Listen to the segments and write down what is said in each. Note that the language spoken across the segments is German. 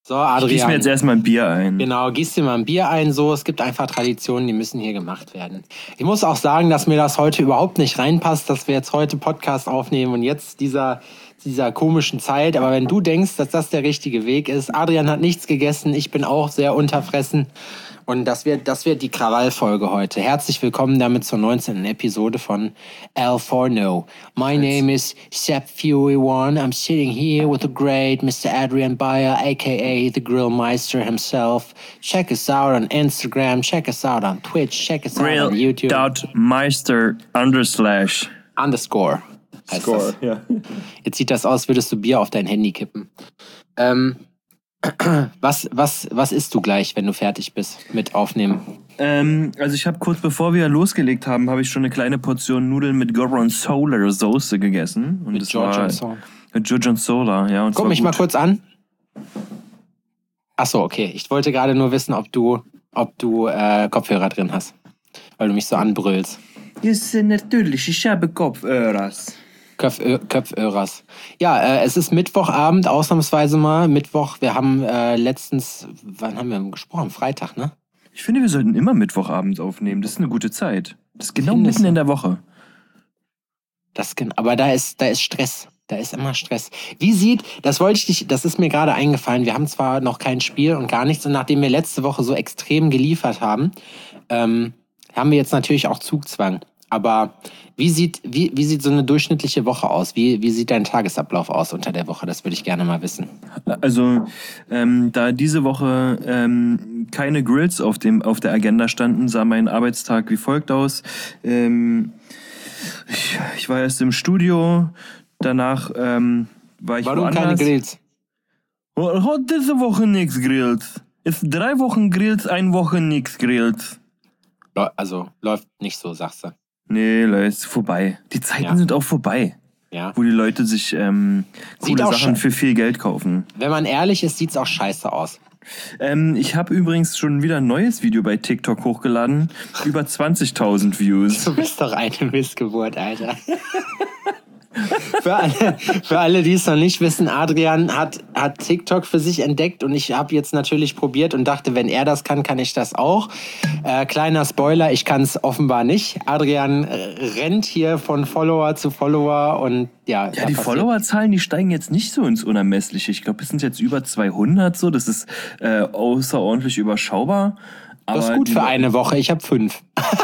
So, Adrian. Gieß mir jetzt erstmal ein Bier ein. Genau, gieß dir mal ein Bier ein. So, es gibt einfach Traditionen, die müssen hier gemacht werden. Ich muss auch sagen, dass mir das heute überhaupt nicht reinpasst, dass wir jetzt heute Podcast aufnehmen und jetzt dieser komischen Zeit. Aber wenn du denkst, dass das der richtige Weg ist, Adrian hat nichts gegessen, ich bin auch sehr unterfressen. Und das wird die Krawallfolge heute. Herzlich willkommen damit zur 19. Episode von L4No. My name is Sepp Fury One. I'm sitting here with the great Mr. Adrian Bayer, aka the Grillmeister himself. Check us out on Instagram, check us out on Twitch, check us out on YouTube. Grill.meister _. Score, ja. Jetzt sieht das aus, würdest du Bier auf dein Handy kippen. Was isst du gleich, wenn du fertig bist mit Aufnehmen? Also ich habe kurz bevor wir losgelegt haben, habe ich schon eine kleine Portion Nudeln mit Gorgonzola Soße gegessen. Und mit Gorgonzola? Mit Gorgonzola, ja. Und guck mich mal kurz an. Achso, okay. Ich wollte gerade nur wissen, ob du Kopfhörer drin hast. Weil du mich so anbrüllst. Ja, natürlich, ich habe Kopfhörers. Köpförers. Ja, es ist Mittwochabend, ausnahmsweise mal. Mittwoch, wir haben letztens, wann haben wir gesprochen? Freitag, ne? Ich finde, wir sollten immer Mittwochabend aufnehmen. Das ist eine gute Zeit. Das ist genau mitten in der Woche. Aber da ist Stress. Da ist immer Stress. Das ist mir gerade eingefallen. Wir haben zwar noch kein Spiel und gar nichts. Und nachdem wir letzte Woche so extrem geliefert haben, haben wir jetzt natürlich auch Zugzwang. Aber wie sieht so eine durchschnittliche Woche aus? Wie sieht dein Tagesablauf aus unter der Woche? Das würde ich gerne mal wissen. Also, da diese Woche keine Grills auf der Agenda standen, sah mein Arbeitstag wie folgt aus. Ich war erst im Studio, danach war ich Warum woanders. Keine Grills? Hat diese Woche nichts Grills. Ist 3 Wochen Grills, 1 Woche nichts Grills. Also, läuft nicht so, sagst du. Nee, Leute, ist vorbei. Die Zeiten sind auch vorbei. Ja. Wo die Leute sich coole Sachen für viel Geld kaufen. Wenn man ehrlich ist, sieht's auch scheiße aus. Ich habe übrigens schon wieder ein neues Video bei TikTok hochgeladen. Über 20.000 Views. Du bist doch eine Missgeburt, Alter. Für alle, die es noch nicht wissen, Adrian hat TikTok für sich entdeckt und ich habe jetzt natürlich probiert und dachte, wenn er das kann, kann ich das auch. Kleiner Spoiler, ich kann es offenbar nicht. Adrian rennt hier von Follower zu Follower und ja. Ja, die Followerzahlen, die steigen jetzt nicht so ins Unermessliche. Ich glaube, es sind jetzt über 200 so. Das ist außerordentlich überschaubar. Aber das ist gut für eine Woche. Ich habe 5.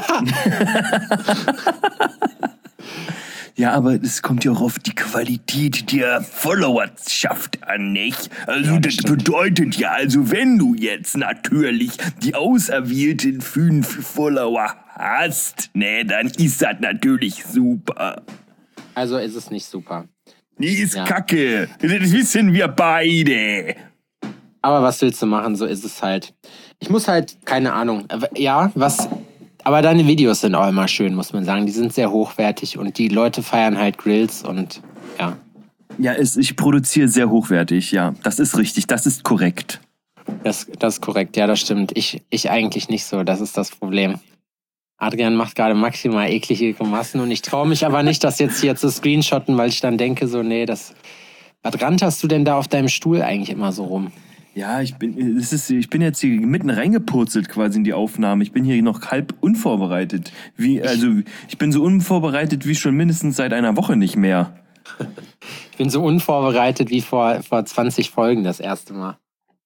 Ja, aber es kommt ja auch auf die Qualität der Followerschaft an, nicht? Also ja, das bedeutet ja, also wenn du jetzt natürlich die auserwählten 5 Follower hast, ne, dann ist das natürlich super. Also ist es nicht super. Die ist Kacke. Das wissen wir beide. Aber was willst du machen? So ist es halt. Ich muss halt, keine Ahnung. Ja, aber deine Videos sind auch immer schön, muss man sagen. Die sind sehr hochwertig und die Leute feiern halt Grills und ja. Ja, ich produziere sehr hochwertig, ja. Das ist richtig, das ist korrekt. Das ist korrekt, ja, das stimmt. Ich eigentlich nicht so, das ist das Problem. Adrian macht gerade maximal eklige Grimassen und ich traue mich aber nicht, das jetzt hier zu screenshotten, weil ich dann denke so, nee, was ranterst du denn da auf deinem Stuhl eigentlich immer so rum? Ja, ich bin jetzt hier mitten reingepurzelt quasi in die Aufnahme. Ich bin hier noch halb unvorbereitet. Ich bin so unvorbereitet wie schon mindestens seit einer Woche nicht mehr. Ich bin so unvorbereitet wie vor 20 Folgen das erste Mal.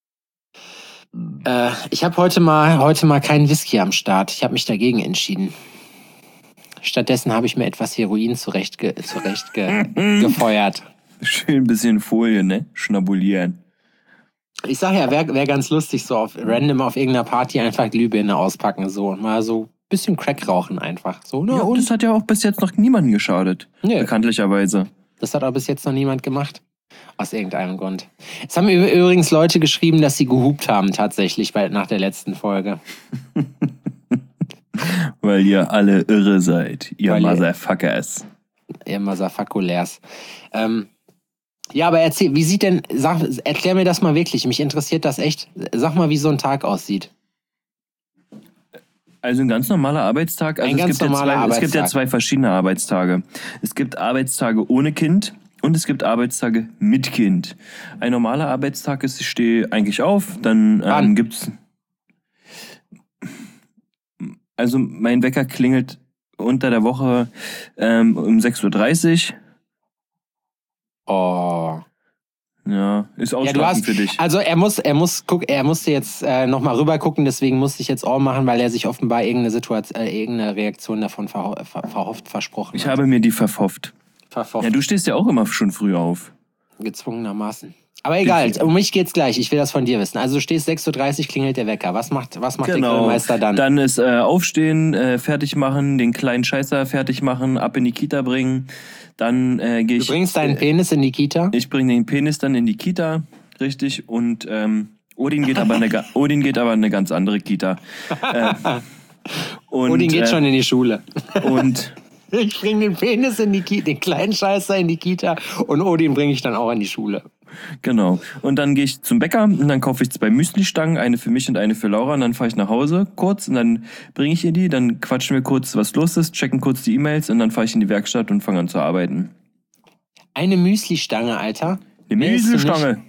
Ich habe heute mal keinen Whisky am Start. Ich habe mich dagegen entschieden. Stattdessen habe ich mir etwas Heroin zurecht gefeuert. Schön ein bisschen Folie, ne? Schnabulieren. Ich sag ja, wäre ganz lustig, so random auf irgendeiner Party einfach Glühbirne auspacken, so und mal so ein bisschen Crack rauchen einfach. So, ne? Ja, und das hat ja auch bis jetzt noch niemandem geschadet. Nee. Bekanntlicherweise. Das hat auch bis jetzt noch niemand gemacht. Aus irgendeinem Grund. Es haben übrigens Leute geschrieben, dass sie gehupt haben tatsächlich nach der letzten Folge. Weil ihr alle irre seid. Ihr Motherfuckers. Ihr Motherfuckulärs. Ja, aber erklär mir das mal wirklich. Mich interessiert das echt. Sag mal, wie so ein Tag aussieht. Also ein ganz normaler Arbeitstag. Also es gibt ja 2 verschiedene Arbeitstage. Es gibt Arbeitstage ohne Kind und es gibt Arbeitstage mit Kind. Ein normaler Arbeitstag ist, ich stehe eigentlich auf, dann gibt's... Also mein Wecker klingelt unter der Woche um 6:30 Uhr. Oh. Ja, ist ausschlafend für dich. Also er musste jetzt nochmal rüber gucken, deswegen musste ich jetzt auch machen, weil er sich offenbar irgendeine Reaktion davon versprochen hat. Ich habe mir die verhofft. Ja, du stehst ja auch immer schon früh auf. Gezwungenermaßen. Aber egal, um mich geht's gleich. Ich will das von dir wissen. Also du stehst 6:30 Uhr, klingelt der Wecker. Was macht der Grillmeister dann? Dann ist aufstehen, fertig machen, den kleinen Scheißer fertig machen, ab in die Kita bringen. Dann gehe ich... Du bringst deinen Penis in die Kita? Ich bringe den Penis dann in die Kita, richtig. Und Odin geht aber in eine ganz andere Kita. Odin geht schon in die Schule. Und... Ich bringe den Penis in die Kita, den kleinen Scheißer in die Kita und Odin bringe ich dann auch in die Schule. Genau. Und dann gehe ich zum Bäcker und dann kaufe ich 2 Müsli-Stangen, eine für mich und eine für Laura. Und dann fahre ich nach Hause kurz und dann bringe ich ihr die, dann quatschen wir kurz, was los ist, checken kurz die E-Mails und dann fahre ich in die Werkstatt und fange an zu arbeiten. Eine Müsli-Stange, Alter? Eine Müsli-Stange?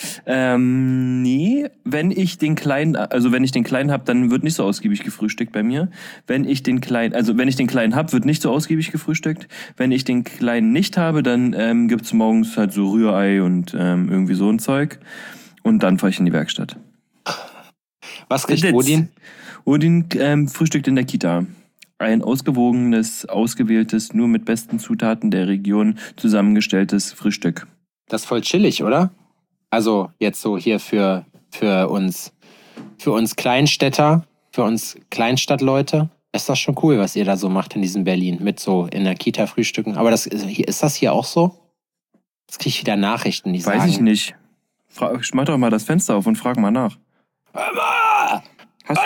Nee, wenn ich den Kleinen habe, dann wird nicht so ausgiebig gefrühstückt bei mir. Wenn ich den Kleinen habe, wird nicht so ausgiebig gefrühstückt. Wenn ich den Kleinen nicht habe, dann gibt's morgens halt so Rührei und irgendwie so ein Zeug. Und dann fahre ich in die Werkstatt. Was kriegt Odin? Odin frühstückt in der Kita. Ein ausgewogenes, ausgewähltes, nur mit besten Zutaten der Region zusammengestelltes Frühstück. Das ist voll chillig, oder? Also jetzt so hier für uns Kleinstädter, für uns Kleinstadtleute, ist das schon cool, was ihr da so macht in diesem Berlin mit so in der Kita frühstücken. Aber ist das hier auch so? Jetzt kriege ich wieder Nachrichten, die sagen... Weiß ich nicht. Mach doch mal das Fenster auf und frag mal nach. Mama! Hast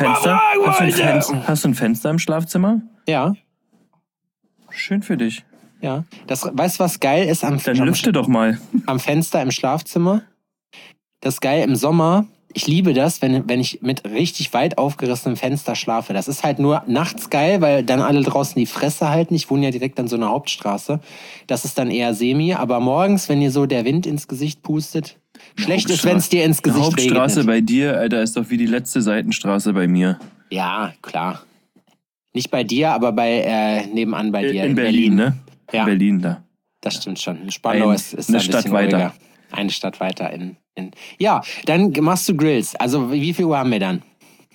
du ein Fenster im Schlafzimmer? Ja. Schön für dich. Ja. Weißt du, was geil ist Dann lüfte doch mal. Am Fenster im Schlafzimmer? Das ist geil im Sommer. Ich liebe das, wenn ich mit richtig weit aufgerissenem Fenster schlafe. Das ist halt nur nachts geil, weil dann alle draußen die Fresse halten. Ich wohne ja direkt an so einer Hauptstraße. Das ist dann eher semi. Aber morgens, wenn dir so der Wind ins Gesicht pustet, schlecht ist, wenn es dir ins Gesicht regnet. Die Hauptstraße bei dir, Alter, ist doch wie die letzte Seitenstraße bei mir. Ja, klar. Nicht bei dir, aber nebenan bei dir. In Berlin, ne? Ja. In Berlin da. Das stimmt schon. Spandau ist eine Stadt weiter. Eine Stadt weiter Ja, dann machst du Grills. Also wie viel Uhr haben wir dann?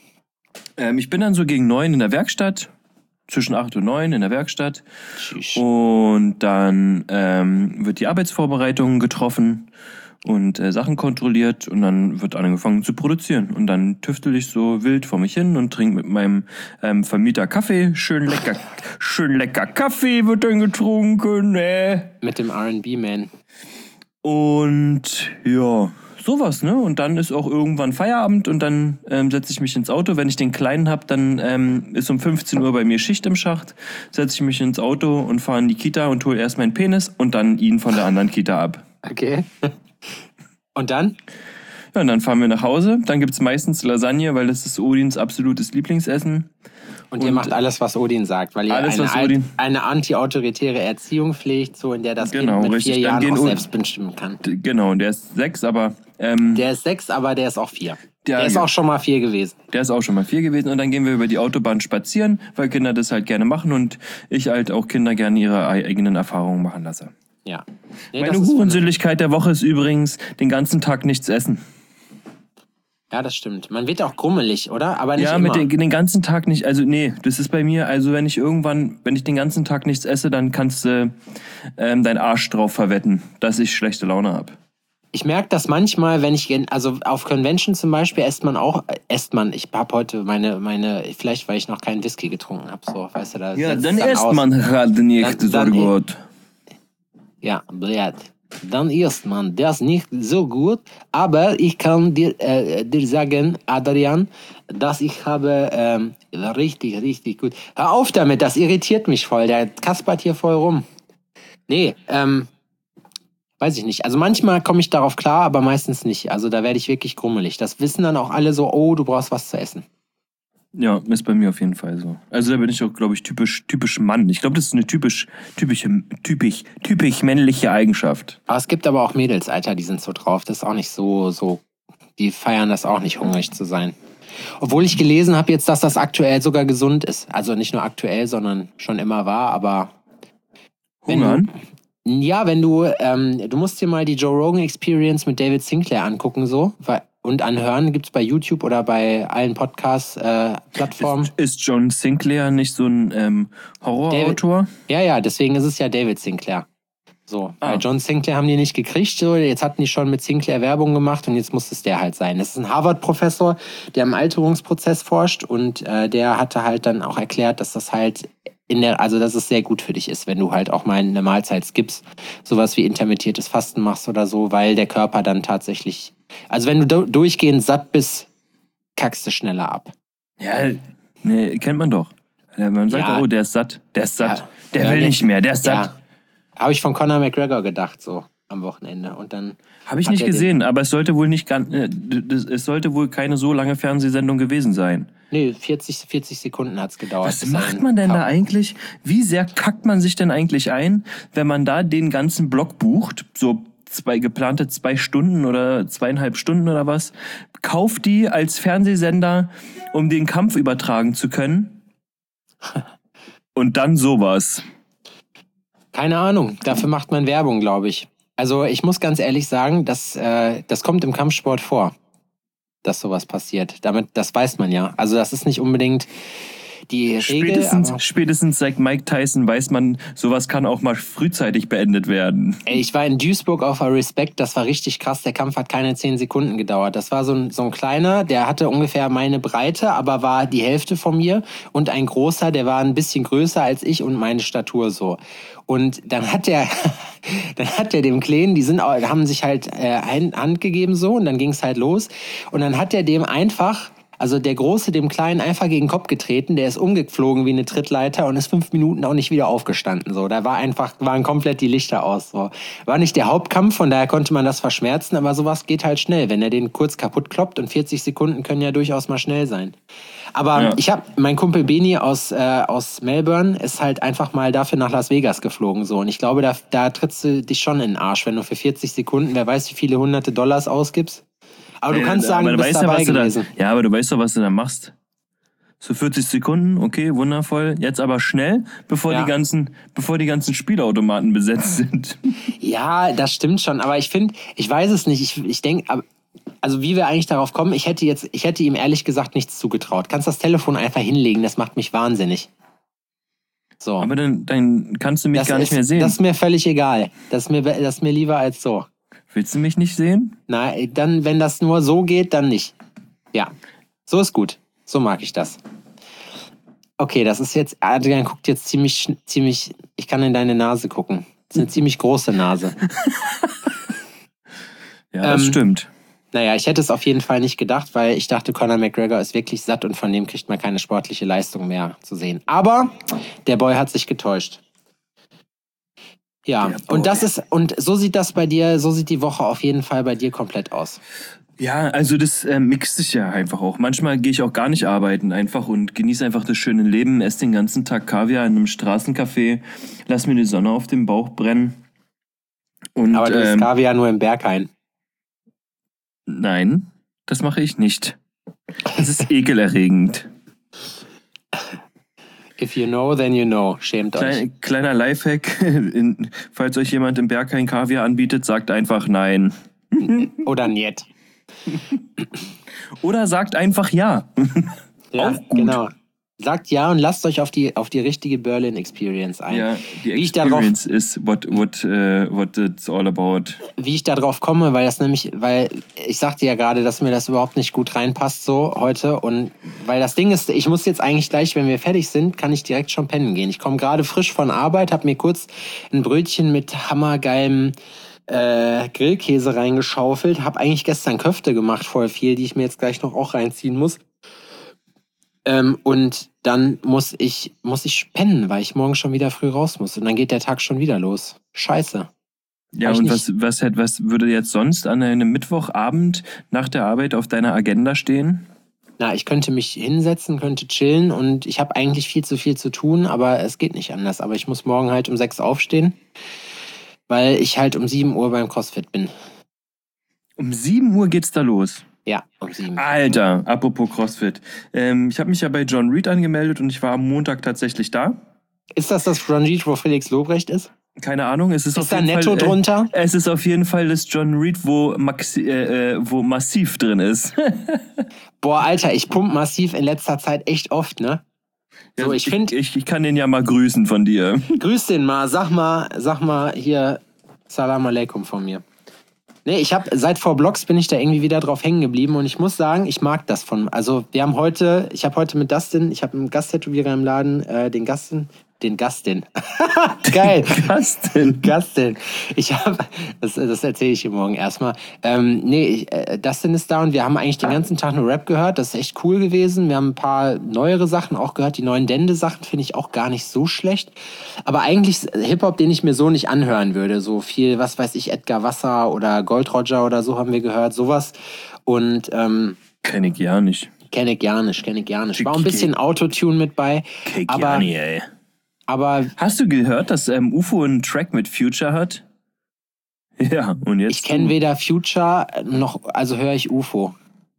Ich bin dann so gegen 9 in der Werkstatt. Zwischen 8 und 9 in der Werkstatt. Tschüss. Und dann wird die Arbeitsvorbereitung getroffen und Sachen kontrolliert und dann wird angefangen zu produzieren. Und dann tüftel ich so wild vor mich hin und trinke mit meinem Vermieter Kaffee. Schön lecker Kaffee wird dann getrunken. Mit dem R&B-Man. Und ja, sowas, ne? Und dann ist auch irgendwann Feierabend und dann setze ich mich ins Auto. Wenn ich den Kleinen habe, dann ist um 15 Uhr bei mir Schicht im Schacht. Setze ich mich ins Auto und fahre in die Kita und hole erst meinen Penis und dann ihn von der anderen Kita ab. Okay. Und dann? Ja, und dann fahren wir nach Hause. Dann gibt's meistens Lasagne, weil das ist Odins absolutes Lieblingsessen. Und ihr macht alles, was Odin sagt, weil ihr eine anti-autoritäre Erziehung pflegt, so in der das Kind mit 4 Jahren auch selbst bestimmen kann. Genau, und der ist 6, aber... der ist 6, aber der ist auch 4. Der ist auch schon mal 4 gewesen. Der ist auch schon mal 4 gewesen und dann gehen wir über die Autobahn spazieren, weil Kinder das halt gerne machen und ich halt auch Kinder gerne ihre eigenen Erfahrungen machen lasse. Ja. Nee, meine Hurenseligkeit der Woche ist übrigens den ganzen Tag nichts essen. Ja, das stimmt. Man wird auch grummelig, oder? Aber nicht immer. Ja, mit den ganzen Tag nicht. Also nee, das ist bei mir, also wenn ich den ganzen Tag nichts esse, dann kannst du deinen Arsch drauf verwetten, dass ich schlechte Laune habe. Ich merke das manchmal, wenn also auf Convention zum Beispiel ich habe heute vielleicht weil ich noch keinen Whisky getrunken habe, so, weißt du, da ja, dann isst man halt nicht so gut. Ja, blöd. Dann isst man das nicht so gut, aber ich kann dir sagen, Adrian, dass ich habe richtig, richtig gut. Hör auf damit, das irritiert mich voll, der kaspert hier voll rum. Nee, weiß ich nicht. Also manchmal komme ich darauf klar, aber meistens nicht. Also da werde ich wirklich grummelig. Das wissen dann auch alle so, oh, du brauchst was zu essen. Ja, ist bei mir auf jeden Fall so. Also da bin ich auch, glaube ich, typisch Mann. Ich glaube, das ist eine typisch männliche Eigenschaft. Aber es gibt aber auch Mädels, Alter, die sind so drauf. Das ist auch nicht so, die feiern das auch nicht, hungrig zu sein. Obwohl ich gelesen habe jetzt, dass das aktuell sogar gesund ist. Also nicht nur aktuell, sondern schon immer war, aber Hungern? wenn du musst dir mal die Joe Rogan Experience mit David Sinclair angucken so und anhören, gibt's bei YouTube oder bei allen Podcast-Plattformen. Ist John Sinclair nicht so ein Horrorautor? Ja, deswegen ist es ja David Sinclair. So, weil John Sinclair haben die nicht gekriegt, so, jetzt hatten die schon mit Sinclair Werbung gemacht und jetzt muss es der halt sein. Das ist ein Harvard-Professor, der im Alterungsprozess forscht und der hatte halt dann auch erklärt, dass das halt dass es sehr gut für dich ist, wenn du halt auch mal eine Mahlzeit skippst, sowas wie intermittiertes Fasten machst oder so, weil der Körper dann tatsächlich, also wenn du durchgehend satt bist, kackst du schneller ab. Ja, ne, kennt man doch. Man sagt, Ja. der ist satt, Ja. der Ja, will ne- nicht mehr, der ist satt. Ja, habe ich von Conor McGregor gedacht, so am Wochenende. Und dann Habe ich hat nicht er gesehen, aber es sollte wohl es sollte wohl keine so lange Fernsehsendung gewesen sein. Nee, 40 Sekunden hat's gedauert. Was bis er macht ihn man denn da kam. eigentlich? Wie sehr kackt man sich denn eigentlich ein, wenn man da den ganzen Block bucht? So geplante 2 Stunden oder 2,5 Stunden oder was? Kauft die als Fernsehsender, um den Kampf übertragen zu können? Und dann sowas. Keine Ahnung, dafür macht man Werbung, glaube ich. Also ich muss ganz ehrlich sagen, das kommt im Kampfsport vor, dass sowas passiert. Das weiß man ja. Also das ist nicht unbedingt die Regel. Spätestens seit Mike Tyson weiß man, sowas kann auch mal frühzeitig beendet werden. Ich war in Duisburg auf der Respect, das war richtig krass. Der Kampf hat keine 10 Sekunden gedauert. Das war so ein kleiner, der hatte ungefähr meine Breite, aber war die Hälfte von mir. Und ein großer, der war ein bisschen größer als ich und meine Statur so. Und dann hat der dem Kleinen, haben sich halt Hand gegeben so und dann ging es halt los. Und dann hat er dem einfach, also der Große dem Kleinen einfach gegen den Kopf getreten, der ist umgeflogen wie eine Trittleiter und ist 5 Minuten auch nicht wieder aufgestanden. So, da waren komplett die Lichter aus. So. War nicht der Hauptkampf, von daher konnte man das verschmerzen, aber sowas geht halt schnell, wenn er den kurz kaputt kloppt und 40 Sekunden können ja durchaus mal schnell sein. Aber mein Kumpel Beni aus Melbourne ist halt einfach mal dafür nach Las Vegas geflogen. So. Und ich glaube, da trittst du dich schon in den Arsch, wenn du für 40 Sekunden, wer weiß, wie viele hunderte Dollars ausgibst. Aber du kannst sagen, du bist dabei gewesen. Ja, aber du weißt doch, was du da machst. So 40 Sekunden, okay, wundervoll. Jetzt aber schnell, bevor die ganzen Spielautomaten besetzt sind. Ja, das stimmt schon. Aber ich weiß es nicht. Ich denke, also wie wir eigentlich darauf kommen, ich hätte ihm ehrlich gesagt nichts zugetraut. Kannst das Telefon einfach hinlegen, das macht mich wahnsinnig. So. Aber dann kannst du mich gar nicht mehr sehen. Das ist mir völlig egal. Das ist mir lieber als so. Willst du mich nicht sehen? Na, dann, wenn das nur so geht, dann nicht. Ja, so ist gut. So mag ich das. Okay, das ist jetzt, Adrian guckt jetzt ziemlich, ich kann in deine Nase gucken. Das ist eine ziemlich große Nase. Ja, das stimmt. Naja, ich hätte es auf jeden Fall nicht gedacht, weil ich dachte, Conor McGregor ist wirklich satt und von dem kriegt man keine sportliche Leistung mehr zu sehen. Aber der Boy hat sich getäuscht. Ja, und so sieht das bei dir, so sieht die Woche auf jeden Fall bei dir komplett aus. Ja, also das mixt sich ja einfach auch. Manchmal gehe ich auch gar nicht arbeiten einfach und genieße einfach das schöne Leben, esse den ganzen Tag Kaviar in einem Straßencafé, lass mir die Sonne auf dem Bauch brennen. Und, aber du isst Kaviar nur im Berghain. Nein, das mache ich nicht. Das ist ekelerregend. If you know, then you know. Schämt euch. Kleiner Lifehack, falls euch jemand im Berghain Kaviar anbietet, sagt einfach nein. Oder niet. Oder sagt einfach ja. Ja, auch gut. Genau. Sagt ja und lasst euch auf die richtige Berlin Experience ein. Ja, die Experience is what it's all about. Wie ich darauf komme, weil ich sagte ja gerade, dass mir das überhaupt nicht gut reinpasst so heute und weil das Ding ist, ich muss jetzt eigentlich gleich, wenn wir fertig sind, kann ich direkt schon pennen gehen. Ich komme gerade frisch von Arbeit, habe mir kurz ein Brötchen mit hammergeilem Grillkäse reingeschaufelt, habe eigentlich gestern Köfte gemacht, voll viel, die ich mir jetzt gleich noch auch reinziehen muss. Und dann muss ich pennen, weil ich morgen schon wieder früh raus muss. Und dann geht der Tag schon wieder los. Scheiße. Ja, und was würde jetzt sonst an einem Mittwochabend nach der Arbeit auf deiner Agenda stehen? ich könnte mich hinsetzen, könnte chillen und ich habe eigentlich viel zu tun, aber es geht nicht anders. Aber ich muss morgen halt um 6 aufstehen, weil ich halt um 7 Uhr beim CrossFit bin. Um 7 Uhr geht's da los. Ja, um 7. Alter, apropos CrossFit. Ich habe mich ja bei John Reed angemeldet und ich war am Montag tatsächlich da. Ist das John Reed, wo Felix Lobrecht ist? Keine Ahnung, es ist auf da jeden Netto Fall, drunter? Es ist auf jeden Fall das John Reed, wo Massiv drin ist. Boah, Alter, ich pump Massiv in letzter Zeit echt oft, ne? So, Ja, ich finde... Ich kann den ja mal grüßen von dir. Grüß den mal, sag mal hier Salam Aleikum von mir. Nee, ich habe seit Blogs bin ich da irgendwie wieder drauf hängen geblieben und ich muss sagen, ich mag das also ich habe heute mit Dustin, ich habe einen Gasttätowierer im Laden, den Gastin. Geil. Gastin. Das erzähle ich dir morgen erstmal. Dustin ist da und wir haben eigentlich den ganzen Tag nur Rap gehört. Das ist echt cool gewesen. Wir haben ein paar neuere Sachen auch gehört. Die neuen Dende-Sachen finde ich auch gar nicht so schlecht. Aber eigentlich Hip-Hop, den ich mir so nicht anhören würde. So viel, was weiß ich, Edgar Wasser oder Gold Roger oder so haben wir gehört. Sowas. Und Kenn ich ja nicht. Kenn ich gar nicht. War ein bisschen Autotune mit bei. Aber hast du gehört, dass UFO einen Track mit Future hat? Ja, und jetzt. Ich kenne weder Future noch, also höre ich UFO.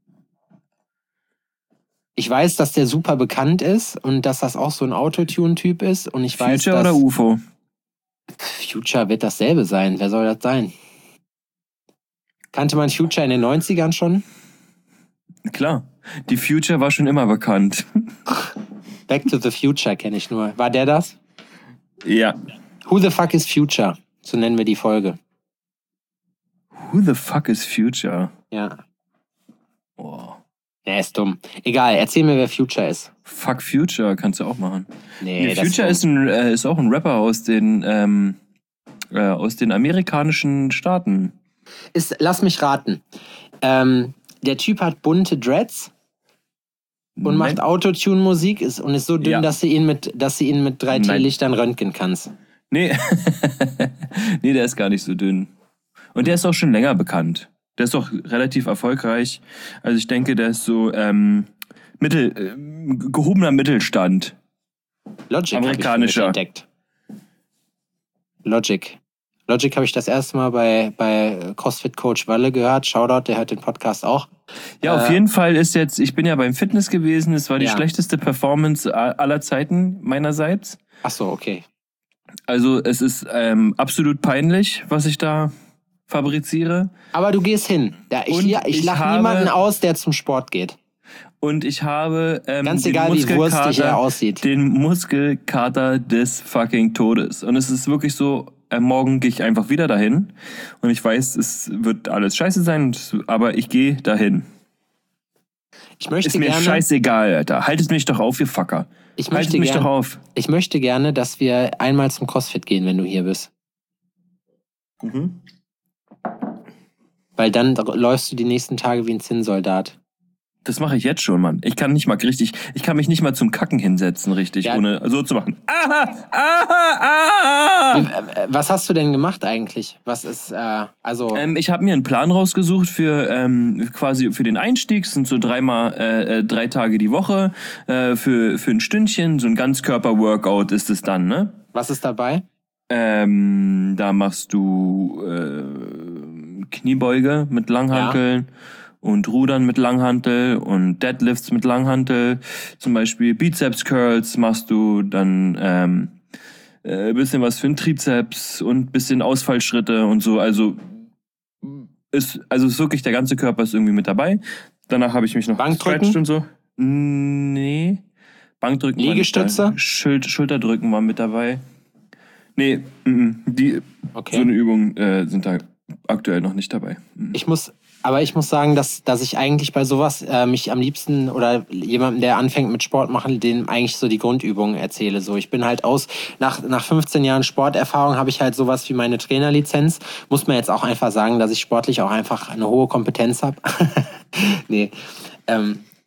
Ich weiß, dass der super bekannt ist und dass das auch so ein Autotune-Typ ist. Und ich weiß, Future oder UFO? Future wird dasselbe sein. Wer soll das sein? Kannte man Future in den 90ern schon? Klar. Die Future war schon immer bekannt. Back to the Future kenne ich nur. War der das? Ja. Who the fuck is Future? So nennen wir die Folge. Who the fuck is Future? Ja. Oh. Ja, ist dumm. Egal, erzähl mir, wer Future ist. Fuck Future kannst du auch machen. Nee, Future ist auch ein Rapper aus den amerikanischen Staaten. Lass mich raten. Der Typ hat bunte Dreads und macht Autotune-Musik und ist so dünn, dass du ihn mit 3T-Lichtern röntgen kannst. Nee. Nee, der ist gar nicht so dünn. Und der ist auch schon länger bekannt. Der ist doch relativ erfolgreich. Also ich denke, der ist so gehobener Mittelstand. Logic amerikanischer. Habe ich entdeckt. Logic habe ich das erste Mal bei CrossFit-Coach Walle gehört. Shoutout, der hört den Podcast auch. Ja, auf jeden Fall ich bin ja beim Fitness gewesen. Es war die schlechteste Performance aller Zeiten meinerseits. Ach so, okay. Also es ist absolut peinlich, was ich da fabriziere. Aber du gehst hin. Ich lache niemanden aus, der zum Sport geht. Und ich habe ganz egal, wie wurstig er aussieht, den Muskelkater des fucking Todes. Und es ist wirklich so, morgen gehe ich einfach wieder dahin. Und ich weiß, es wird alles scheiße sein, aber ich gehe dahin. Ist mir scheißegal, Alter. Haltet mich doch auf, ihr Fucker. Haltet mich doch auf. Ich möchte gerne, dass wir einmal zum CrossFit gehen, wenn du hier bist. Mhm. Weil dann läufst du die nächsten Tage wie ein Zinnsoldat. Das mache ich jetzt schon, Mann. Ich kann mich nicht mal zum Kacken hinsetzen, richtig, ohne so zu machen. Was hast du denn gemacht eigentlich? Was ist, ich habe mir einen Plan rausgesucht für quasi für den Einstieg. Das sind so 3 Tage die Woche für ein Stündchen. So ein Ganzkörper-Workout ist es dann, ne? Was ist dabei? Da machst du Kniebeuge mit Langhanteln. Ja. Und Rudern mit Langhantel und Deadlifts mit Langhantel. Zum Beispiel Bizeps Curls machst du, dann bisschen was für den Trizeps und bisschen Ausfallschritte und so. Also ist wirklich, der ganze Körper ist irgendwie mit dabei. Danach habe ich mich noch gestretcht und so. Nee. Bankdrücken. Liegestütze? Schulterdrücken war mit dabei. Nee, so eine Übung sind da aktuell noch nicht dabei. Ich muss sagen, dass ich eigentlich bei sowas mich am liebsten oder jemandem, der anfängt mit Sport machen, dem eigentlich so die Grundübungen erzähle. So, ich bin halt nach 15 Jahren Sporterfahrung habe ich halt sowas wie meine Trainerlizenz. Muss man jetzt auch einfach sagen, dass ich sportlich auch einfach eine hohe Kompetenz habe. Nee.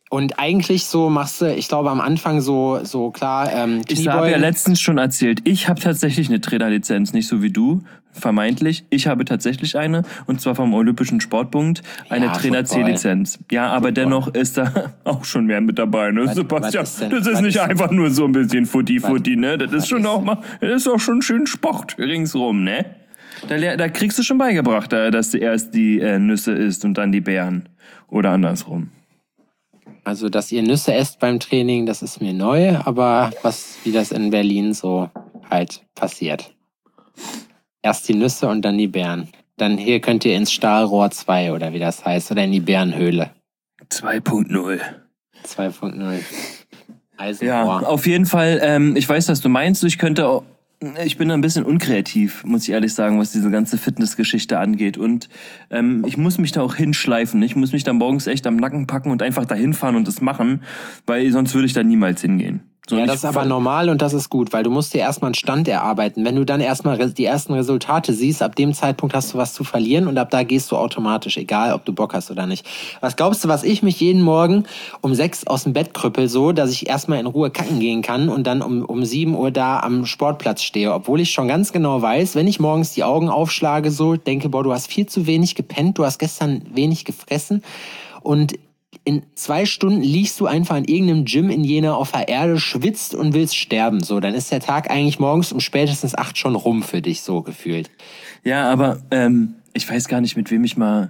Und eigentlich so machst du, ich glaube am Anfang so klar, Ich habe ja letztens schon erzählt, ich habe tatsächlich eine Trainerlizenz, nicht so wie du, vermeintlich. Ich habe tatsächlich eine, und zwar vom Olympischen Sportbund, eine Trainer-C-Lizenz. Ja, aber dennoch ist da auch schon mehr mit dabei, ne, Sebastian? Das ist nicht einfach nur so ein bisschen Futti, ne? Das ist schon auch mal, das ist auch schon schön Sport ringsrum, ne? Da kriegst du schon beigebracht, dass du erst die Nüsse isst und dann die Beeren. Oder andersrum. Also, dass ihr Nüsse esst beim Training, das ist mir neu, aber wie das in Berlin so halt passiert. Erst die Nüsse und dann die Beeren. Dann hier könnt ihr ins Stahlrohr 2 oder wie das heißt, oder in die Bärenhöhle. 2.0. 2.0. Eisenrohr. Ja, auf jeden Fall, ich weiß, was du meinst. Ich bin ein bisschen unkreativ, muss ich ehrlich sagen, was diese ganze Fitnessgeschichte angeht. Und ich muss mich da auch hinschleifen. Ich muss mich da morgens echt am Nacken packen und einfach dahin fahren und das machen, weil sonst würde ich da niemals hingehen. So, ja, das ist aber normal und das ist gut, weil du musst dir erstmal einen Stand erarbeiten. Wenn du dann erstmal die ersten Resultate siehst, ab dem Zeitpunkt hast du was zu verlieren und ab da gehst du automatisch, egal ob du Bock hast oder nicht. Was glaubst du, was ich mich jeden Morgen um 6 aus dem Bett krüppel, so, dass ich erstmal in Ruhe kacken gehen kann und dann um 7 Uhr da am Sportplatz stehe, obwohl ich schon ganz genau weiß, wenn ich morgens die Augen aufschlage, so denke, boah, du hast viel zu wenig gepennt, du hast gestern wenig gefressen und in 2 Stunden liegst du einfach in irgendeinem Gym in Jena auf der Erde, schwitzt und willst sterben. So, dann ist der Tag eigentlich morgens um spätestens 8 schon rum für dich, so gefühlt. Ja, aber ich weiß gar nicht, mit wem ich mal...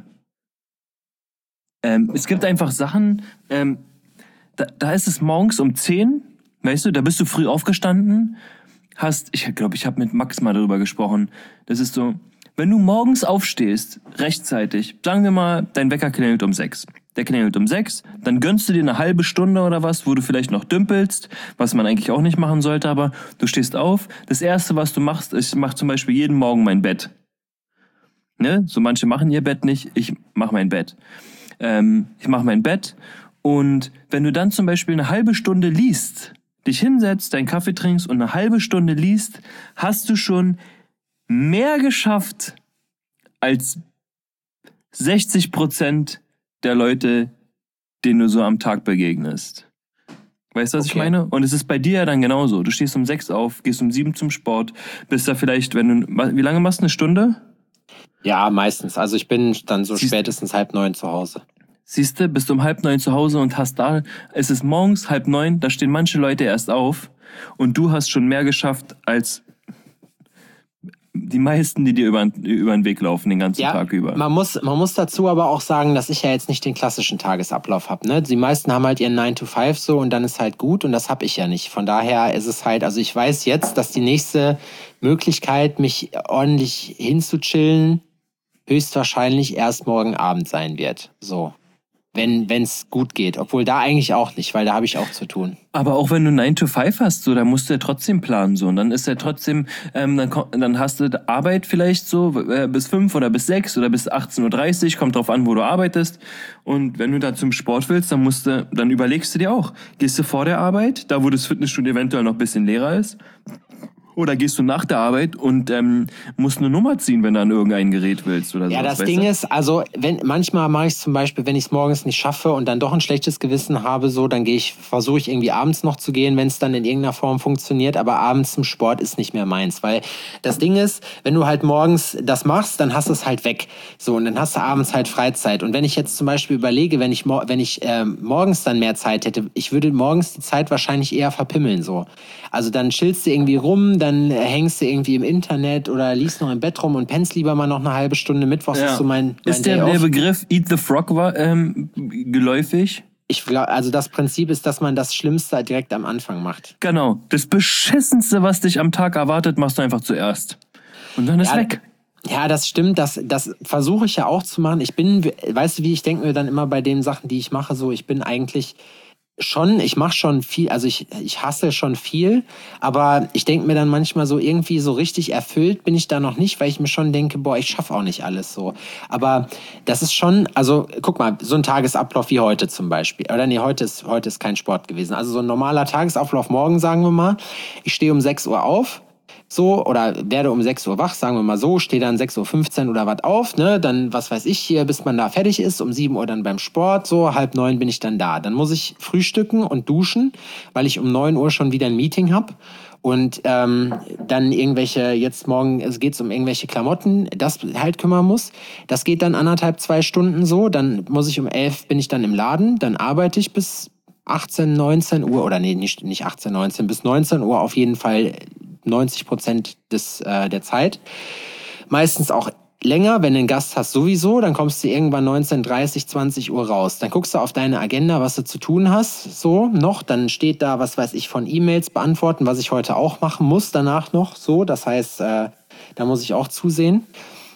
es gibt einfach Sachen, da ist es morgens um 10, weißt du, da bist du früh aufgestanden, ich glaube, ich habe mit Max mal darüber gesprochen, das ist so, wenn du morgens aufstehst, rechtzeitig, sagen wir mal, dein Wecker klingelt um 6. Der klingelt um 6, dann gönnst du dir eine halbe Stunde oder was, wo du vielleicht noch dümpelst, was man eigentlich auch nicht machen sollte, aber du stehst auf. Das Erste, was du machst, ich mache zum Beispiel jeden Morgen mein Bett. Ne? So manche machen ihr Bett nicht, ich mache mein Bett. Ich mache mein Bett und wenn du dann zum Beispiel eine halbe Stunde liest, dich hinsetzt, deinen Kaffee trinkst und eine halbe Stunde liest, hast du schon mehr geschafft als 60% der Leute, denen du so am Tag begegnest. Weißt du, was ich meine? Und es ist bei dir ja dann genauso. Du stehst um 6 auf, gehst um 7 zum Sport, bist da vielleicht, wie lange machst du, eine Stunde? Ja, meistens. Also ich bin dann so spätestens 8:30 zu Hause. Siehst du, bist du um 8:30 zu Hause und es ist morgens 8:30, da stehen manche Leute erst auf und du hast schon mehr geschafft als die meisten, die dir über den Weg laufen den ganzen Tag über. Man muss dazu aber auch sagen, dass ich ja jetzt nicht den klassischen Tagesablauf habe. Ne? Die meisten haben halt ihren 9-to-5 so und dann ist halt gut und das habe ich ja nicht. Von daher ist es halt, also ich weiß jetzt, dass die nächste Möglichkeit, mich ordentlich hinzuchillen, höchstwahrscheinlich erst morgen Abend sein wird. So. Wenn es gut geht. Obwohl da eigentlich auch nicht, weil da habe ich auch zu tun. Aber auch wenn du 9-to-5 hast, so, dann musst du ja trotzdem planen, so. Und dann ist ja trotzdem, dann hast du Arbeit vielleicht so bis 5 oder bis 6 oder bis 18:30 Uhr, kommt drauf an, wo du arbeitest. Und wenn du da zum Sport willst, dann überlegst du dir auch, gehst du vor der Arbeit, da wo das Fitnessstudio eventuell noch ein bisschen leerer ist, oder gehst du nach der Arbeit und musst eine Nummer ziehen, wenn du an irgendein Gerät willst oder so. Ja, das Ding ist, also manchmal mache ich es zum Beispiel, wenn ich es morgens nicht schaffe und dann doch ein schlechtes Gewissen habe, so, dann versuche ich irgendwie abends noch zu gehen, wenn es dann in irgendeiner Form funktioniert, aber abends zum Sport ist nicht mehr meins, weil das Ding ist, wenn du halt morgens das machst, dann hast du es halt weg, so, und dann hast du abends halt Freizeit. Und wenn ich jetzt zum Beispiel überlege, wenn ich morgens dann mehr Zeit hätte, ich würde morgens die Zeit wahrscheinlich eher verpimmeln, so. Also dann chillst du irgendwie rum, dann hängst du irgendwie im Internet oder liest noch im Bett rum und pennst lieber mal noch eine halbe Stunde. Mittwochs ist so mein Ist der Begriff Eat the Frog geläufig? Also das Prinzip ist, dass man das Schlimmste direkt am Anfang macht. Genau. Das Beschissenste, was dich am Tag erwartet, machst du einfach zuerst. Und dann ist weg. Ja, das stimmt. Das versuche ich ja auch zu machen. Weißt du, wie ich denke mir dann immer bei den Sachen, die ich mache, so, ich bin eigentlich ich mache schon viel, also ich hasse schon viel, aber ich denke mir dann manchmal so, irgendwie so richtig erfüllt bin ich da noch nicht, weil ich mir schon denke, boah, ich schaffe auch nicht alles so. Aber das ist schon, also guck mal, so ein Tagesablauf wie heute zum Beispiel. Oder nee, heute ist kein Sport gewesen. Also so ein normaler Tagesablauf morgen, sagen wir mal. Ich stehe um 6 Uhr auf, so, oder werde um 6 Uhr wach, sagen wir mal so, stehe dann 6:15 Uhr oder was auf, ne, dann, was weiß ich hier, bis man da fertig ist, um 7 Uhr dann beim Sport, so, 8:30 bin ich dann da. Dann muss ich frühstücken und duschen, weil ich um 9 Uhr schon wieder ein Meeting habe. Und dann irgendwelche, jetzt morgen geht's um irgendwelche Klamotten, das halt kümmern muss. Das geht dann 1,5, 2 Stunden so. Dann muss ich um 11 bin ich dann im Laden. Dann arbeite ich bis 18, 19 Uhr. Oder nee, nicht 18, 19, bis 19 Uhr auf jeden Fall 90% der Zeit. Meistens auch länger, wenn du einen Gast hast sowieso, dann kommst du irgendwann 19:30, 20 Uhr raus. Dann guckst du auf deine Agenda, was du zu tun hast, so noch. Dann steht da, was weiß ich, von E-Mails beantworten, was ich heute auch machen muss, danach noch so. Das heißt, da muss ich auch zusehen.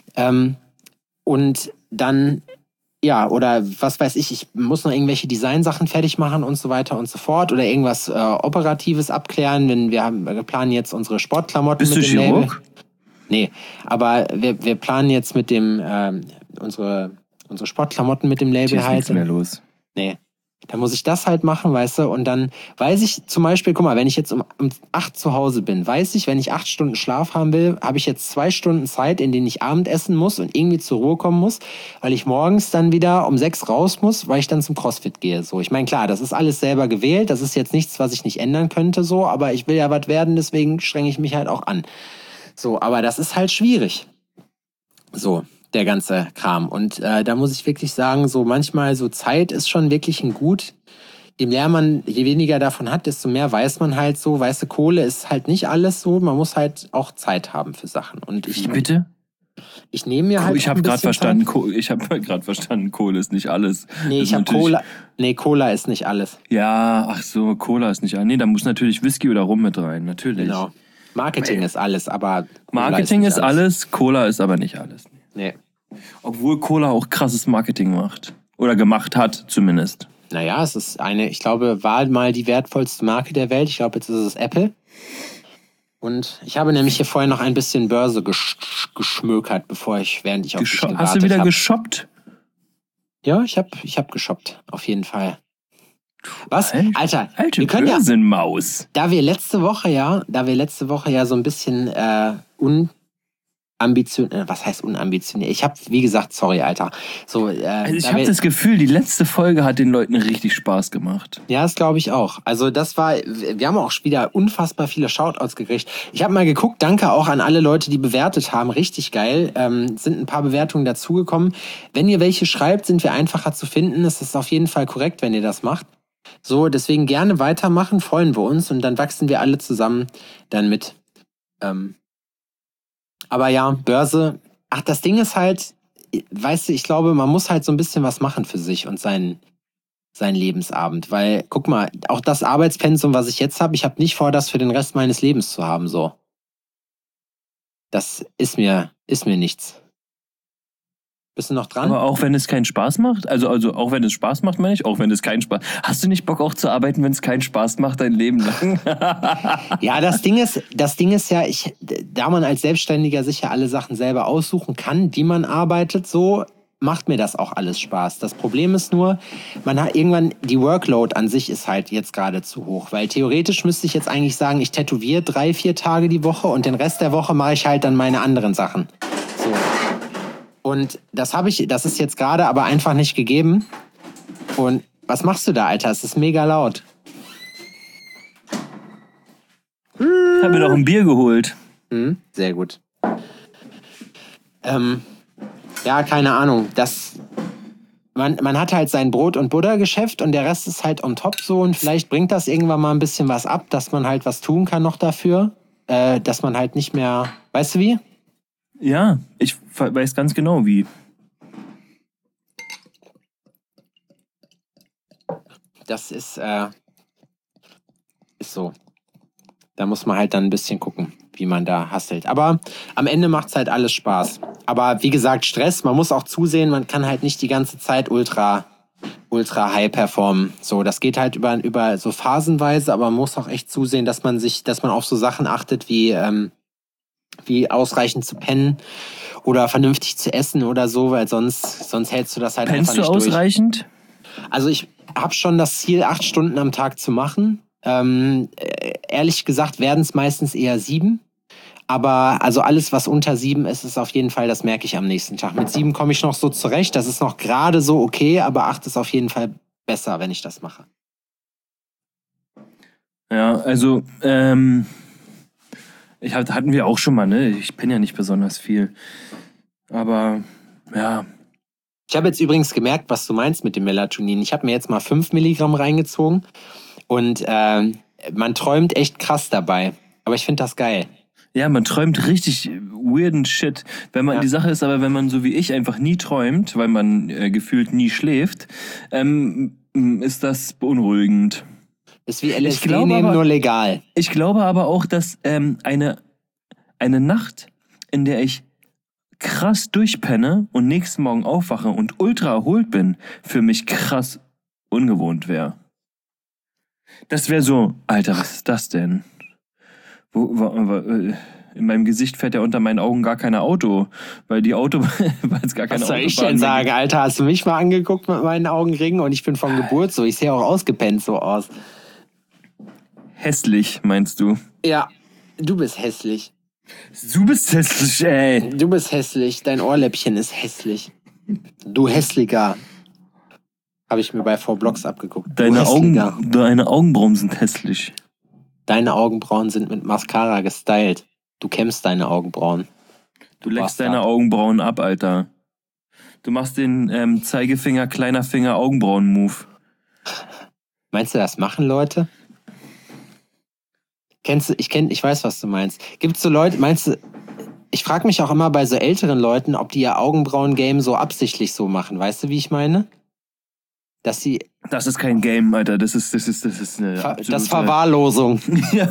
Und dann, ja, oder was weiß ich muss noch irgendwelche Designsachen fertig machen und so weiter und so fort. Oder irgendwas Operatives abklären, wenn wir planen jetzt unsere Sportklamotten Bist mit du dem Label. Chirurg? Nee, aber wir planen jetzt mit dem unsere Sportklamotten mit dem Label Hier ist halt. nichts mehr los. Nee. Da muss ich das halt machen, weißt du, und dann weiß ich zum Beispiel, guck mal, wenn ich jetzt um 8 zu Hause bin, weiß ich, wenn ich 8 Stunden Schlaf haben will, habe ich jetzt 2 Stunden Zeit, in denen ich Abendessen muss und irgendwie zur Ruhe kommen muss, weil ich morgens dann wieder um 6 raus muss, weil ich dann zum CrossFit gehe. So, ich meine, klar, das ist alles selber gewählt, das ist jetzt nichts, was ich nicht ändern könnte, so, aber ich will ja was werden, deswegen strenge ich mich halt auch an. So, aber das ist halt schwierig. So, der ganze Kram. Und da muss ich wirklich sagen, so manchmal so Zeit ist schon wirklich ein Gut. Je mehr man, je weniger davon hat, desto mehr weiß man halt so. Weißt du, Kohle ist halt nicht alles so. Man muss halt auch Zeit haben für Sachen. Und Wie bitte? Ich nehme mir halt Ich habe gerade verstanden. verstanden, Kohle ist nicht alles. Nee, ich habe Cola. Nee, Cola ist nicht alles. Ja, ach so, Cola ist nicht alles. Nee, da muss natürlich Whisky oder Rum mit rein, natürlich. Genau. Marketing ist alles, aber Marketing ist alles, Cola ist aber nicht alles. Nee. Obwohl Cola auch krasses Marketing macht. Oder gemacht hat, zumindest. Naja, es ist ich glaube, war mal die wertvollste Marke der Welt. Ich glaube, jetzt ist es Apple. Und ich habe nämlich hier vorher noch ein bisschen Börse geschmökert, während ich auf dich gewartet habe. Hast du wieder geshoppt? Ja, ich hab geshoppt, auf jeden Fall. Was? Alter, alte wir können Börsenmaus. Da wir letzte Woche ja so ein bisschen unambitioniert, was heißt unambitioniert? Ich habe, wie gesagt, sorry, Alter. So, also ich habe das Gefühl, die letzte Folge hat den Leuten richtig Spaß gemacht. Ja, das glaube ich auch. Also wir haben auch wieder unfassbar viele Shoutouts gekriegt. Ich habe mal geguckt, danke auch an alle Leute, die bewertet haben. Richtig geil. Sind ein paar Bewertungen dazugekommen. Wenn ihr welche schreibt, sind wir einfacher zu finden. Es ist auf jeden Fall korrekt, wenn ihr das macht. So, deswegen gerne weitermachen, freuen wir uns und dann wachsen wir alle zusammen dann mit. Aber ja, Börse, das Ding ist halt, weißt du, ich glaube, man muss halt so ein bisschen was machen für sich und seinen Lebensabend, weil, guck mal, auch das Arbeitspensum, was ich jetzt habe, ich habe nicht vor, das für den Rest meines Lebens zu haben, so. Das ist mir nichts. Bist du noch dran? Aber auch wenn es keinen Spaß macht? Also auch wenn es Spaß macht, meine ich? Auch wenn es keinen Spaß... Hast du nicht Bock auch zu arbeiten, wenn es keinen Spaß macht, dein Leben lang? Ja, das Ding ist ja, da man als Selbstständiger sich ja alle Sachen selber aussuchen kann, wie man arbeitet, so macht mir das auch alles Spaß. Das Problem ist nur, man hat irgendwann, die Workload an sich ist halt jetzt gerade zu hoch, weil theoretisch müsste ich jetzt eigentlich sagen, ich tätowiere 3-4 Tage die Woche und den Rest der Woche mache ich halt dann meine anderen Sachen. So. Und das ist jetzt gerade aber einfach nicht gegeben. Und was machst du da, Alter? Es ist mega laut. Ich habe mir noch ein Bier geholt. Sehr gut. Ja, keine Ahnung. Man hat halt sein Brot- und Buttergeschäft und der Rest ist halt on top so und vielleicht bringt das irgendwann mal ein bisschen was ab, dass man halt was tun kann noch dafür, dass man halt nicht mehr, weißt du wie? Ja, ich weiß ganz genau wie. Das ist so. Da muss man halt dann ein bisschen gucken, wie man da hustelt. Aber am Ende macht's halt alles Spaß. Aber wie gesagt, Stress, man muss auch zusehen, man kann halt nicht die ganze Zeit ultra high performen. So, das geht halt über so phasenweise, aber man muss auch echt zusehen, dass man auf so Sachen achtet, wie ausreichend zu pennen oder vernünftig zu essen oder so, weil sonst hältst du das halt Pennst einfach nicht du durch. ausreichend? Also ich habe schon das Ziel, 8 Stunden am Tag zu machen. Ehrlich gesagt werden es meistens eher 7. Aber also alles, was unter 7 ist, ist auf jeden Fall, das merke ich am nächsten Tag. Mit 7 komme ich noch so zurecht. Das ist noch gerade so okay, aber 8 ist auf jeden Fall besser, wenn ich das mache. Ja, also, hatten wir auch schon mal, ne? Ich penne ja nicht besonders viel. Aber, ja. Ich habe jetzt übrigens gemerkt, was du meinst mit dem Melatonin. Ich habe mir jetzt mal 5 Milligramm reingezogen und man träumt echt krass dabei. Aber ich finde das geil. Ja, man träumt richtig weirden Shit. Die Sache ist aber, wenn man so wie ich einfach nie träumt, weil man gefühlt nie schläft, ist das beunruhigend. Ist wie LSD nehmen, nur legal. Ich glaube aber auch, dass eine Nacht, in der ich krass durchpenne und nächsten Morgen aufwache und ultra erholt bin, für mich krass ungewohnt wäre. Das wäre so, Alter, was ist das denn? In meinem Gesicht fährt ja unter meinen Augen gar kein Auto, weil es gar keine Autobahn. Was soll ich denn sagen, Alter? Hast du mich mal angeguckt mit meinen Augenringen und ich bin von Geburt so. Ich sehe auch ausgepennt so aus. Hässlich, meinst du? Ja, du bist hässlich. Du bist hässlich, ey. Du bist hässlich. Dein Ohrläppchen ist hässlich. Du Hässlicher. Habe ich mir bei V-Blocks abgeguckt. Deine Augenbrauen sind hässlich. Deine Augenbrauen sind mit Mascara gestylt. Du kämmst deine Augenbrauen. Du leckst deine Augenbrauen ab, Alter. Du machst den Zeigefinger, kleiner Finger Augenbrauen-Move. Meinst du, das machen Leute? Ich weiß, was du meinst. Gibt's so Leute, meinst du, ich frage mich auch immer bei so älteren Leuten, ob die ihr Augenbrauen-Game so absichtlich so machen. Weißt du, wie ich meine? Das ist kein Game, Alter. Das ist eine absolute... Das Verwahrlosung. Ja.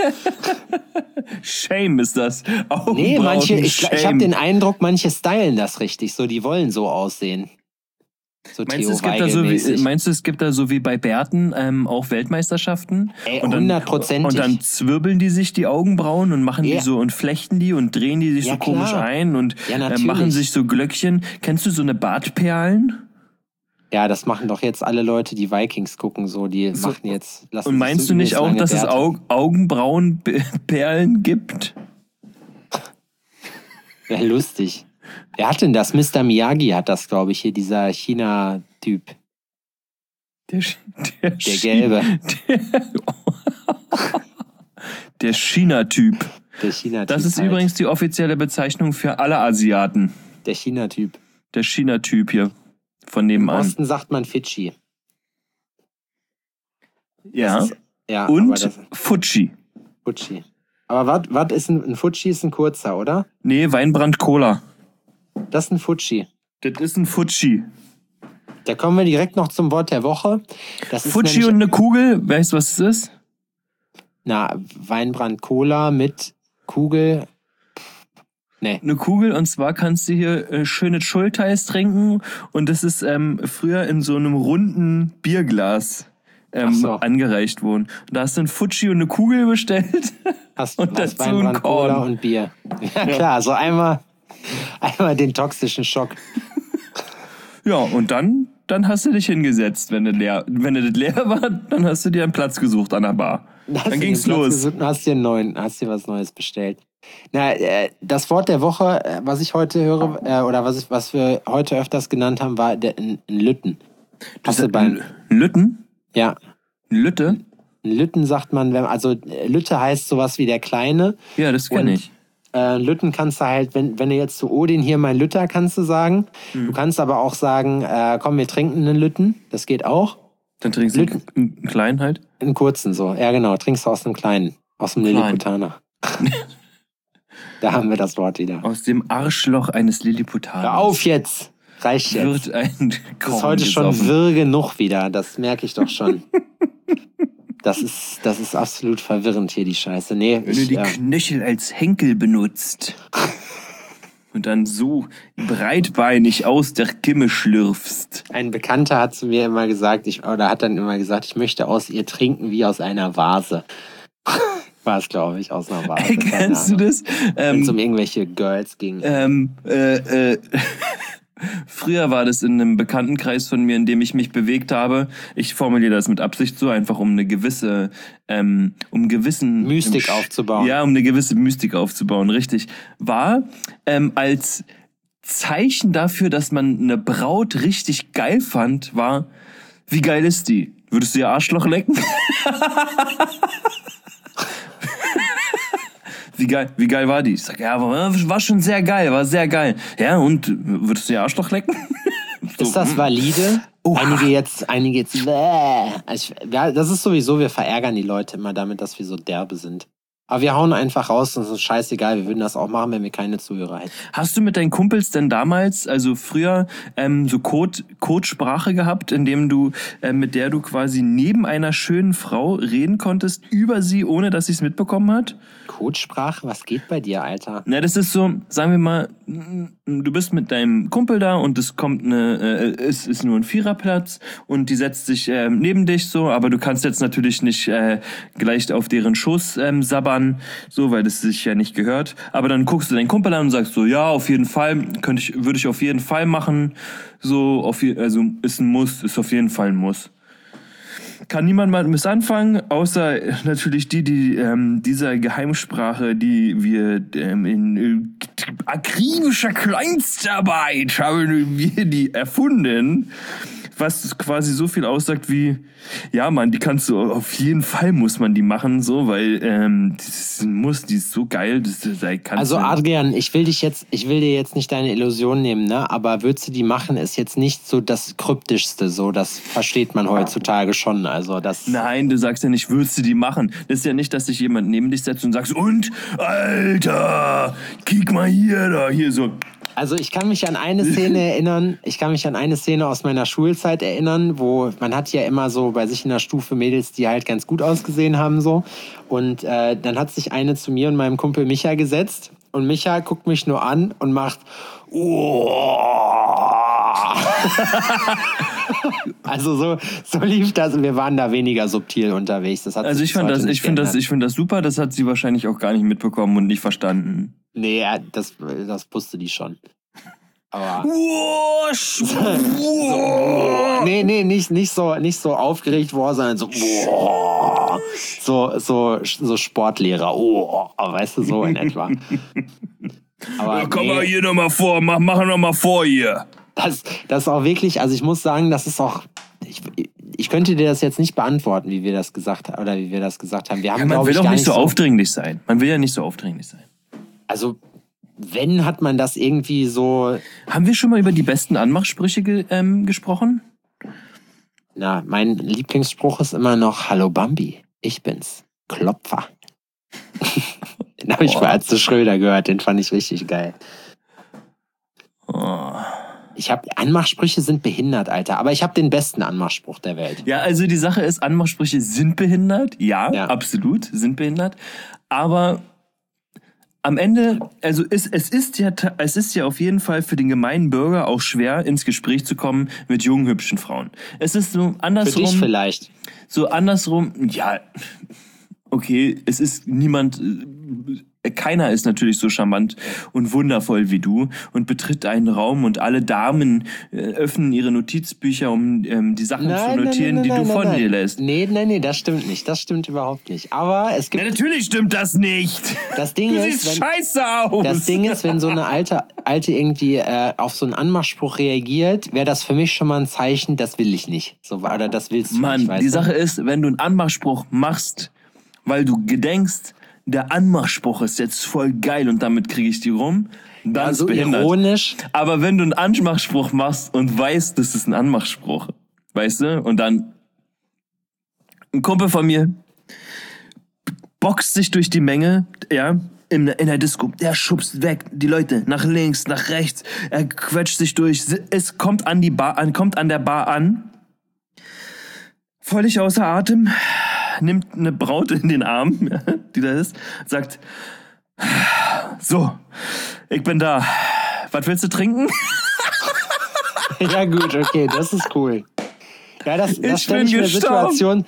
Shame ist das. Nee, ich habe den Eindruck, manche stylen das richtig. So, die wollen so aussehen. So meinst du, es gibt da so wie bei Bärten auch Weltmeisterschaften? Ey, 100%. Und dann zwirbeln die sich die Augenbrauen und machen die so und flechten die und drehen die sich so komisch ein und machen sich so Glöckchen. Kennst du so eine Bartperlen? Ja, das machen doch jetzt alle Leute, die Vikings gucken, so, machen jetzt... Und meinst du nicht auch, dass es Augenbrauenperlen gibt? Ja, lustig. Wer hat denn das? Mr. Miyagi hat das, glaube ich, hier, dieser China-Typ. Der Gelbe. Der China-Typ. Der China-Typ. Das ist übrigens die offizielle Bezeichnung für alle Asiaten. Der China-Typ. Der China-Typ hier. Von nebenan. Im Osten sagt man Fidschi. Ja. Und Fuji. Fuji. Aber was ist ein Fuji? Ist ein kurzer, oder? Nee, Weinbrand Cola. Das ist ein Fuji. Das ist ein Fuji. Da kommen wir direkt noch zum Wort der Woche. Das ist Fuji und eine Kugel. Weißt du, was es ist? Na, Weinbrand Cola mit Kugel. Nee. Eine Kugel, und zwar kannst du hier schöne Schulteis trinken und das ist früher in so einem runden Bierglas angereicht worden. Und da hast du ein Fuji und eine Kugel bestellt und dazu Weinbrand Cola und Bier. Ja klar, so einmal den toxischen Schock. Ja, und dann hast du dich hingesetzt, wenn das leer war, dann hast du dir einen Platz gesucht an der Bar. Dann ging's los. Hast dir was Neues bestellt. Na, das Wort der Woche, was ich heute höre, oder was wir heute öfters genannt haben, war ein Lütten. Ein Lütten? Ja. Lütte? Lütten sagt man, Lütte heißt sowas wie der Kleine. Ja, das kenne ich. Lütten kannst du halt, wenn du jetzt zu Odin hier mein Lütter kannst du sagen. Du kannst aber auch sagen, komm, wir trinken einen Lütten. Das geht auch. Dann trinkst du einen kleinen halt? Einen kurzen so. Ja, genau. Trinkst du aus einem kleinen. Aus dem Lilliputaner. Da haben wir das Wort wieder. Aus dem Arschloch eines Lilliputaners. Hör auf jetzt! Reicht jetzt. Wird ein das ist heute schon wirr genug wieder. Das merke ich doch schon. Das ist absolut verwirrend hier, die Scheiße. Nee, wenn du die Knöchel als Henkel benutzt und dann so breitbeinig aus der Kimme schlürfst. Ein Bekannter hat zu mir immer gesagt, ich möchte aus ihr trinken wie aus einer Vase. War es, glaube ich, aus einer Vase. Kennst du das? Wenn es um irgendwelche Girls ging. Früher war das in einem Bekanntenkreis von mir, in dem ich mich bewegt habe. Ich formuliere das mit Absicht so, einfach um eine gewisse, Mystik aufzubauen. Ja, um eine gewisse Mystik aufzubauen, richtig. War als Zeichen dafür, dass man eine Braut richtig geil fand, war, wie geil ist die? Würdest du ihr Arschloch lecken? Wie geil war die? Ich sag, ja, war schon sehr geil, war sehr geil. Ja, und würdest du ihr Arschloch lecken? So. Ist das valide? Einige jetzt, das ist sowieso, wir verärgern die Leute immer damit, dass wir so derbe sind. Aber wir hauen einfach raus und es ist scheißegal, wir würden das auch machen, wenn wir keine Zuhörer hätten. Hast du mit deinen Kumpels denn damals, also früher, so Codesprache gehabt, indem du, mit der du quasi neben einer schönen Frau reden konntest, über sie, ohne dass sie es mitbekommen hat? Codesprache? Was geht bei dir, Alter? Na, das ist so, sagen wir mal, du bist mit deinem Kumpel da und es kommt es ist nur ein Viererplatz und die setzt sich neben dich so, aber du kannst jetzt natürlich nicht gleich auf deren Schoß sabbern, so, weil das sich ja nicht gehört. Aber dann guckst du deinen Kumpel an und sagst so, ja, auf jeden Fall, würde ich auf jeden Fall machen. So, also ist ein Muss, ist auf jeden Fall ein Muss. Kann niemand mal mit anfangen, außer natürlich die dieser Geheimsprache, die wir in akribischer Kleinstarbeit haben wir die erfunden, was quasi so viel aussagt wie, ja Mann, die kannst du, auf jeden Fall muss man die machen, so, weil die ist so geil. Also Adrian, ich will dir jetzt nicht deine Illusion nehmen, ne? Aber würdest du die machen, ist jetzt nicht so das Kryptischste, so, das versteht man heutzutage schon, also das... Nein, du sagst ja nicht, würdest du die machen. Das ist ja nicht, dass sich jemand neben dich setzt und sagst, und, Alter, kick mal hier so... Also ich kann mich an eine Szene aus meiner Schulzeit erinnern, wo man hat ja immer so bei sich in der Stufe Mädels, die halt ganz gut ausgesehen haben so. Und dann hat sich eine zu mir und meinem Kumpel Micha gesetzt und Micha guckt mich nur an und macht Also so lief das. Wir waren da weniger subtil unterwegs. Also ich finde das super. Das hat sie wahrscheinlich auch gar nicht mitbekommen und nicht verstanden. Nee, das wusste die schon. Aber nicht so aufgeregt war, sondern so Sportlehrer. Weißt du, so in etwa. Aber komm mal hier nochmal vor, mach noch mal vor hier. Das ist auch wirklich, also ich muss sagen, das ist auch, ich könnte dir das jetzt nicht beantworten, wie wir das gesagt haben. Wir haben, man will doch nicht so aufdringlich sein. Man will ja nicht so aufdringlich sein. Also, wenn, hat man das irgendwie so... Haben wir schon mal über die besten Anmachsprüche gesprochen? Na, mein Lieblingsspruch ist immer noch, hallo Bambi, ich bin's, Klopfer. Den habe ich bei Atze Schröder gehört, den fand ich richtig geil. Anmachsprüche sind behindert, Alter. Aber ich habe den besten Anmachspruch der Welt. Ja, also die Sache ist, Anmachsprüche sind behindert. Ja, absolut, sind behindert. Aber am Ende, also es ist ja auf jeden Fall für den gemeinen Bürger auch schwer, ins Gespräch zu kommen mit jungen, hübschen Frauen. Es ist so andersrum. Für dich vielleicht. So andersrum, ja, okay, es ist keiner ist natürlich so charmant und wundervoll wie du und betritt einen Raum und alle Damen öffnen ihre Notizbücher, um die Sachen zu notieren, die du von dir lässt. Nee, das stimmt nicht. Das stimmt überhaupt nicht. Aber es gibt... Ja, natürlich stimmt das nicht. Das Ding du ist, siehst scheiße aus. Das Ding ist, wenn so eine Alte irgendwie auf so einen Anmachspruch reagiert, wäre das für mich schon mal ein Zeichen, das will ich nicht. So, oder das willst du nicht. Mann, die Sache ist, wenn du einen Anmachspruch machst, weil du gedenkst, der Anmachspruch ist jetzt voll geil und damit kriege ich die rum, dann ist behindert. Ironisch. Aber wenn du einen Anmachspruch machst und weißt, das ist ein Anmachspruch, weißt du, und dann ein Kumpel von mir boxt sich durch die Menge, ja, in der Disco, der schubst weg die Leute nach links, nach rechts, er quetscht sich durch, es kommt an der Bar an, völlig außer Atem, nimmt eine Braut in den Arm, die da ist, sagt, so, ich bin da. Was willst du trinken? Ja gut, okay, das ist cool. Ja, das stelle ich mir Situation.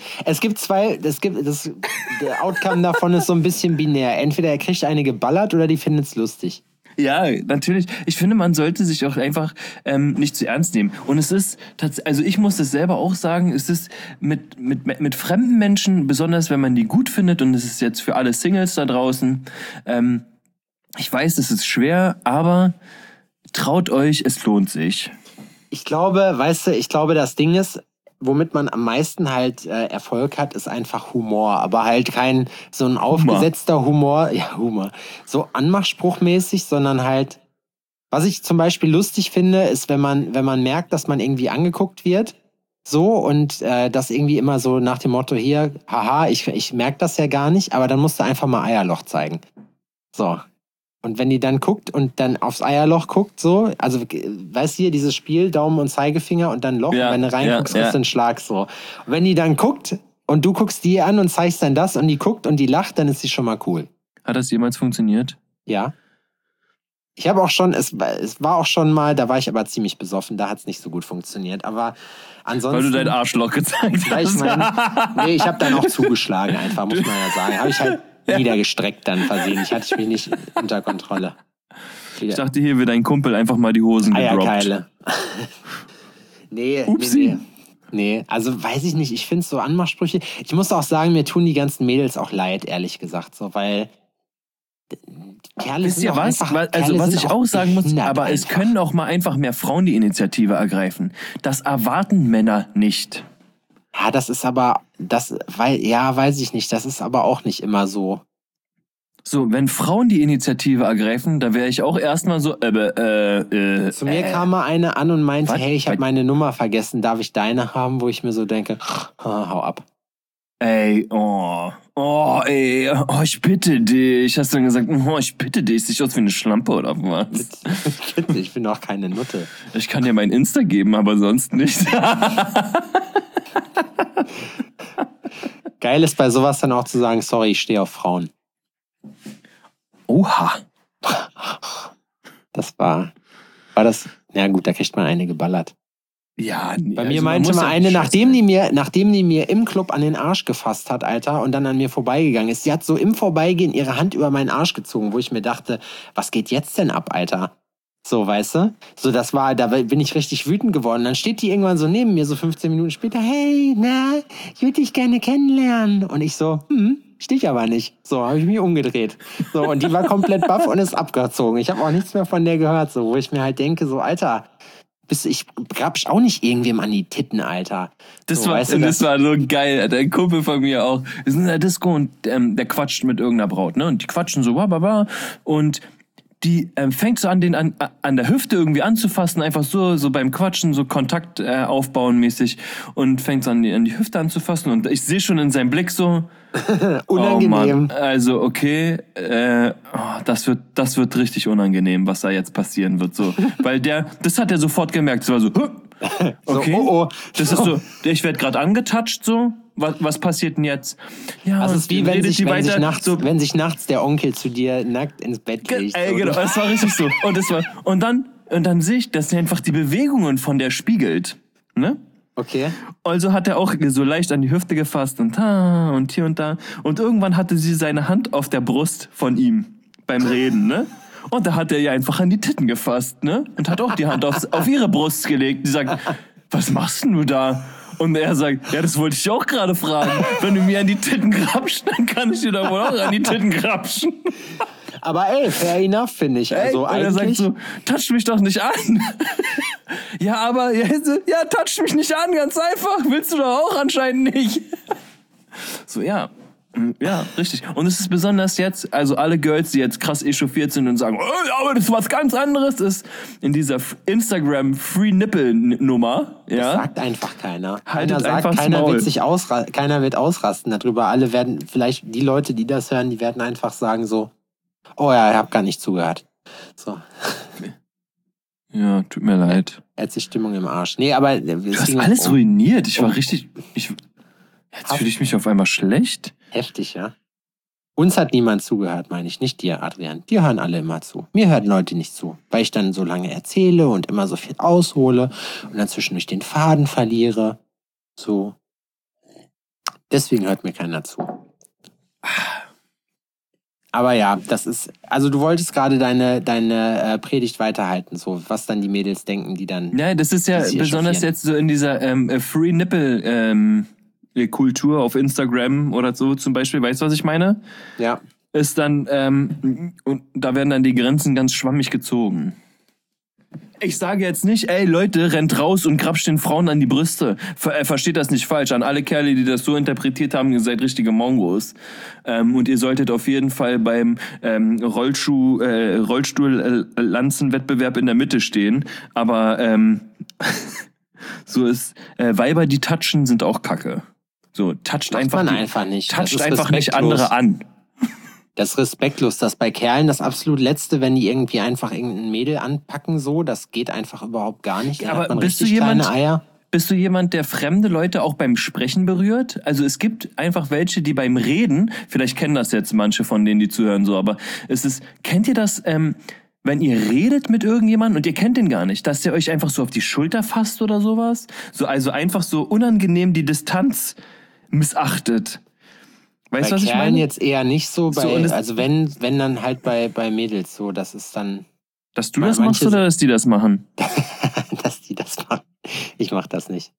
Der Outcome davon ist so ein bisschen binär. Entweder er kriegt eine geballert oder die findet es lustig. Ja, natürlich. Ich finde, man sollte sich auch einfach nicht zu ernst nehmen. Und es ist tatsächlich, also ich muss das selber auch sagen, es ist mit fremden Menschen, besonders wenn man die gut findet, und es ist jetzt für alle Singles da draußen, ich weiß, es ist schwer, aber traut euch, es lohnt sich. Ich glaube, das Ding ist, womit man am meisten halt Erfolg hat, ist einfach Humor. Aber halt kein so ein aufgesetzter Humor, so anmachspruchmäßig, sondern halt, was ich zum Beispiel lustig finde, ist, wenn man merkt, dass man irgendwie angeguckt wird, so, und das irgendwie immer so nach dem Motto hier, haha, ich merke das ja gar nicht, aber dann musst du einfach mal Eierloch zeigen. So. Und wenn die dann guckt und dann aufs Eierloch guckt, so, also weißt du hier, dieses Spiel, Daumen und Zeigefinger und dann Loch, Ja, und wenn du reinguckst, kriegst du einen Schlag, so. Und wenn die dann guckt und du guckst die an und zeigst dann das und die guckt und die lacht, dann ist sie schon mal cool. Hat das jemals funktioniert? Ja. Ich habe auch schon, es war auch schon mal, da war ich aber ziemlich besoffen, da hat es nicht so gut funktioniert, aber ansonsten... Weil du dein Arschloch gezeigt hast. Nee, ich habe dann auch zugeschlagen einfach, muss man ja sagen. Habe ich halt niedergestreckt dann versehentlich, hatte ich mich nicht unter Kontrolle. Ich dachte, hier wird dein Kumpel einfach mal die Hosen gedroppt. Eierkeile. Nee, also weiß ich nicht, ich finde so Anmachsprüche, ich muss auch sagen, mir tun die ganzen Mädels auch leid, ehrlich gesagt, so, weil Kerle Wisst sind ihr auch was? einfach, Also was ich auch sagen muss, aber es einfach. können auch mal einfach mehr Frauen die Initiative ergreifen. Das erwarten Männer nicht. Ja, das ist aber, weiß ich nicht, das ist aber auch nicht immer so. So, wenn Frauen die Initiative ergreifen, da wäre ich auch erstmal so, Zu mir kam mal eine an und meinte, was? hey, ich habe meine Nummer vergessen, darf ich deine haben? Wo ich mir so denke, hau ab. Ey, ich bitte dich. Hast du dann gesagt, ich bitte dich, siehst aus wie eine Schlampe oder was? Bitte, ich bin doch keine Nutte. Ich kann dir mein Insta geben, aber sonst nicht. Geil ist bei sowas dann auch zu sagen, sorry, ich stehe auf Frauen. Oha. Das war das, na gut, da kriegt man eine geballert. Ja, nee, Bei mir meinte mal eine, nachdem die mir im Club an den Arsch gefasst hat, Alter, und dann an mir vorbeigegangen ist, sie hat so im Vorbeigehen ihre Hand über meinen Arsch gezogen, wo ich mir dachte, was geht jetzt denn ab, Alter? So, weißt du? So, da bin ich richtig wütend geworden. Dann steht die irgendwann so neben mir, so 15 Minuten später, hey, na, ich würde dich gerne kennenlernen. Und ich so, stich aber nicht. So, habe ich mich umgedreht. So, und die war komplett baff und ist abgezogen. Ich habe auch nichts mehr von der gehört, so, wo ich mir halt denke, so, Alter, ich grabsch auch nicht irgendwem an die Titten, Alter. Das so, war so geil. Der Kumpel von mir auch. Wir sind in der Disco und der quatscht mit irgendeiner Braut, ne? Und die quatschen so, und die fängt so an der Hüfte irgendwie anzufassen, einfach so beim Quatschen, so Kontakt aufbauen mäßig, und fängt so an die Hüfte anzufassen, und ich sehe schon in seinem Blick so, unangenehm. Oh Mann, also okay, das wird richtig unangenehm, was da jetzt passieren wird, so, weil das hat er sofort gemerkt, es war so, okay, so, das ist so, ich werde gerade angetatscht, so. Was passiert denn jetzt? Ja, das ist wie wenn sich nachts der Onkel zu dir nackt ins Bett legt. Ey, genau, das war richtig so. Und dann sehe ich, dass er einfach die Bewegungen von der spiegelt. Ne? Okay. Also hat er auch so leicht an die Hüfte gefasst und hier und da. Und irgendwann hatte sie seine Hand auf der Brust von ihm beim Reden, ne? Und da hat er ihr einfach an die Titten gefasst, ne? Und hat auch die Hand auf ihre Brust gelegt. Die sagt, was machst denn du da? Und er sagt, ja, das wollte ich auch gerade fragen. Wenn du mir an die Titten grapschst, dann kann ich dir da wohl auch an die Titten grapschen. Aber ey, fair enough, finde ich. Also und er sagt so, touch mich doch nicht an. Ja, aber, touch mich nicht an, ganz einfach. Willst du doch auch anscheinend nicht. So, ja. Ja, richtig. Und es ist besonders jetzt, also alle Girls, die jetzt krass echauffiert sind und sagen, aber das ist was ganz anderes, ist in dieser Instagram-Free-Nipple-Nummer. Ja, das sagt einfach keiner. Keiner wird ausrasten darüber. Alle werden, vielleicht die Leute, die das hören, die werden einfach sagen so, oh ja, ich habe gar nicht zugehört. So. Ja, tut mir leid. Jetzt die Stimmung im Arsch. Nee, aber... Du hast alles ruiniert. Ich war richtig... Jetzt fühle ich mich auf einmal schlecht. Heftig, ja. Uns hat niemand zugehört, meine ich. Nicht dir, Adrian. Dir hören alle immer zu. Mir hören Leute nicht zu. Weil ich dann so lange erzähle und immer so viel aushole und dann zwischendurch den Faden verliere. So. Deswegen hört mir keiner zu. Aber ja, das ist, also du wolltest gerade deine Predigt weiterhalten, so was dann die Mädels denken, die dann. Ja, das ist ja besonders jetzt so in dieser Free Nipple Kultur auf Instagram oder so zum Beispiel, weißt du, was ich meine? Ja. Ist dann, und da werden dann die Grenzen ganz schwammig gezogen. Ich sage jetzt nicht, ey Leute, rennt raus und grapscht den Frauen an die Brüste. Versteht das nicht falsch. An alle Kerle, die das so interpretiert haben, ihr seid richtige Mongos. Und ihr solltet auf jeden Fall beim Rollstuhl-Lanzenwettbewerb in der Mitte stehen. Aber so ist, Weiber, die touchen, sind auch Kacke. So, toucht einfach nicht. Toucht einfach nicht andere an. Das ist respektlos. Das bei Kerlen das absolut Letzte, wenn die irgendwie einfach irgendein Mädel anpacken, so, das geht einfach überhaupt gar nicht. Aber bist du jemand, der fremde Leute auch beim Sprechen berührt? Also es gibt einfach welche, die beim Reden, vielleicht kennen das jetzt manche von denen, die zuhören, so, aber kennt ihr das, wenn ihr redet mit irgendjemandem und ihr kennt den gar nicht, dass der euch einfach so auf die Schulter fasst oder sowas? So, also einfach so unangenehm die Distanz missachtet. Weißt du, was ich meine? Jetzt eher nicht so, also wenn dann halt bei Mädels so, das ist dann... Dass du das machst oder dass die das machen? Dass die das machen. Ich mach das nicht.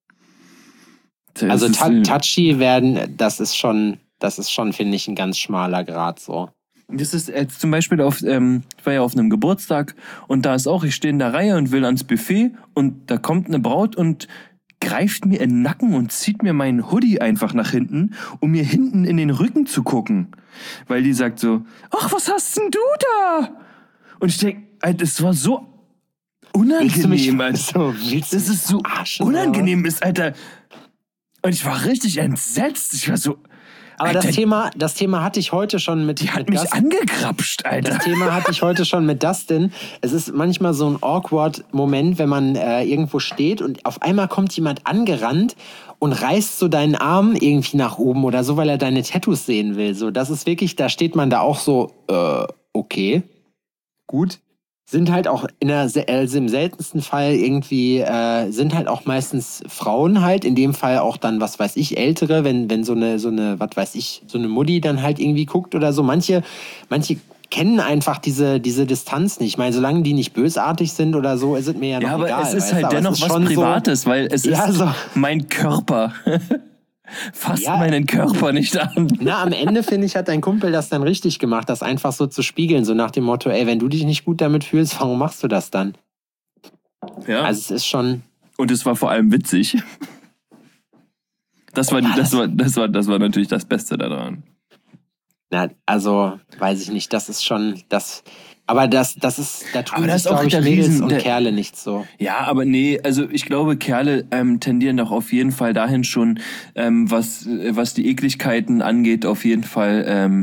Also touchy werden, das ist schon, finde ich, ein ganz schmaler Grad so. Das ist zum Beispiel ich war ja auf einem Geburtstag und da ist auch, ich stehe in der Reihe und will ans Buffet und da kommt eine Braut und greift mir in den Nacken und zieht mir meinen Hoodie einfach nach hinten, um mir hinten in den Rücken zu gucken. Weil die sagt so, ach, was hast denn du da? Und ich denke, das war so unangenehm. Das ist so unangenehm ist, Alter. Und ich war richtig entsetzt. Ich war so... Aber Alter, das Thema hatte ich heute schon mit... Die hat mich angekrapscht, Alter. Das Thema hatte ich heute schon mit Dustin. Es ist manchmal so ein awkward Moment, wenn man irgendwo steht und auf einmal kommt jemand angerannt und reißt so deinen Arm irgendwie nach oben oder so, weil er deine Tattoos sehen will. So, das ist wirklich, da steht man da auch so, okay, gut. Sind halt auch im seltensten Fall irgendwie, sind halt auch meistens Frauen halt, in dem Fall auch dann, was weiß ich, Ältere, wenn so eine, was weiß ich, so eine Mutti dann halt irgendwie guckt oder so. Manche kennen einfach diese Distanz nicht. Ich meine, solange die nicht bösartig sind oder so, ist es mir ja noch egal. Ja, aber es ist halt dennoch was Privates, so, weil es ist mein Körper. Fass meinen Körper nicht an. Na, am Ende, finde ich, hat dein Kumpel das dann richtig gemacht, das einfach so zu spiegeln, so nach dem Motto, ey, wenn du dich nicht gut damit fühlst, warum machst du das dann? Ja. Also es ist schon... Und es war vor allem witzig. Das war natürlich das Beste daran. Na, also, weiß ich nicht, das ist schon... Aber da tun sich, glaube ich, Mädels und Kerle nicht so. Ja, aber nee, also ich glaube, Kerle tendieren doch auf jeden Fall dahin schon, was die Ekligkeiten angeht, auf jeden Fall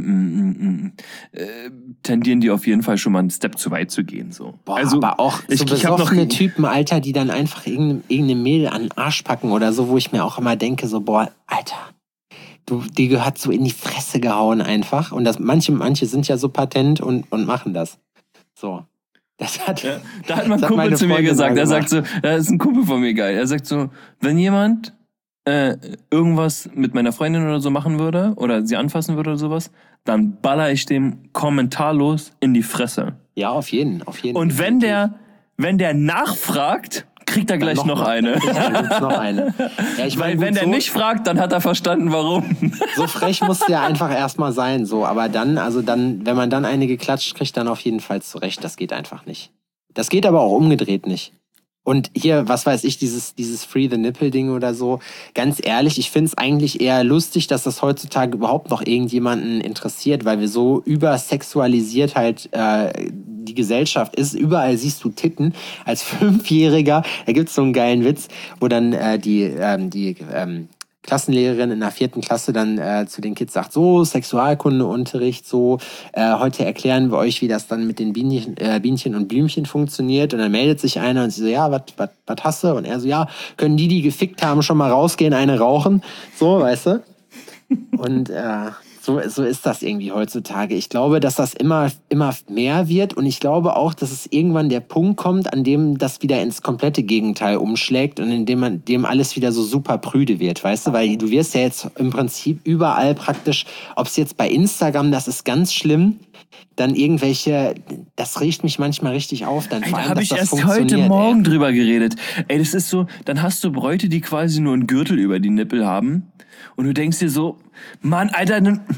tendieren die auf jeden Fall schon mal einen Step zu weit zu gehen. So. Boah, also, aber auch so besoffene Typen, Alter, die dann einfach irgendeine Mädel an den Arsch packen oder so, wo ich mir auch immer denke, so, boah, Alter, die gehört so in die Fresse gehauen einfach. Und manche sind ja so patent und machen das. So. Da hat mein Kumpel zu mir gesagt, er sagt so, das ist ein Kumpel von mir geil. Er sagt so, wenn jemand irgendwas mit meiner Freundin oder so machen würde oder sie anfassen würde oder sowas, dann baller ich dem kommentarlos in die Fresse. Ja, auf jeden. Und wenn der nachfragt, kriegt er gleich noch eine. Noch eine. Ja, weil wenn der nicht fragt, dann hat er verstanden, warum. So frech muss der einfach erstmal sein, so. Aber dann, wenn man dann eine geklatscht kriegt, dann auf jeden Fall zurecht. Das geht einfach nicht. Das geht aber auch umgedreht nicht. Und hier, was weiß ich, dieses Free the Nipple-Ding oder so, ganz ehrlich, ich finde es eigentlich eher lustig, dass das heutzutage überhaupt noch irgendjemanden interessiert, weil wir so übersexualisiert halt die Gesellschaft ist. Überall siehst du Titten. Als Fünfjähriger, da gibt's so einen geilen Witz, wo dann die Klassenlehrerin in der 4. Klasse dann zu den Kids sagt, so, Sexualkundeunterricht, so, heute erklären wir euch, wie das dann mit den Bienchen und Blümchen funktioniert. Und dann meldet sich einer und sie so, ja, was hast du? Und er so, ja, können die gefickt haben, schon mal rausgehen, eine rauchen? So, weißt du? Und So ist das irgendwie heutzutage. Ich glaube, dass das immer mehr wird und ich glaube auch, dass es irgendwann der Punkt kommt, an dem das wieder ins komplette Gegenteil umschlägt und in dem alles wieder so super prüde wird, weißt du? Weil du wirst ja jetzt im Prinzip überall praktisch, ob es jetzt bei Instagram, das ist ganz schlimm, dann irgendwelche, das regt mich manchmal richtig auf. Dann vor Da allem, habe dass ich das erst funktioniert, heute Morgen ey. drüber geredet. Ey, das ist so, dann hast du Bräute, die quasi nur einen Gürtel über die Nippel haben. Und du denkst dir so, Mann, Alter,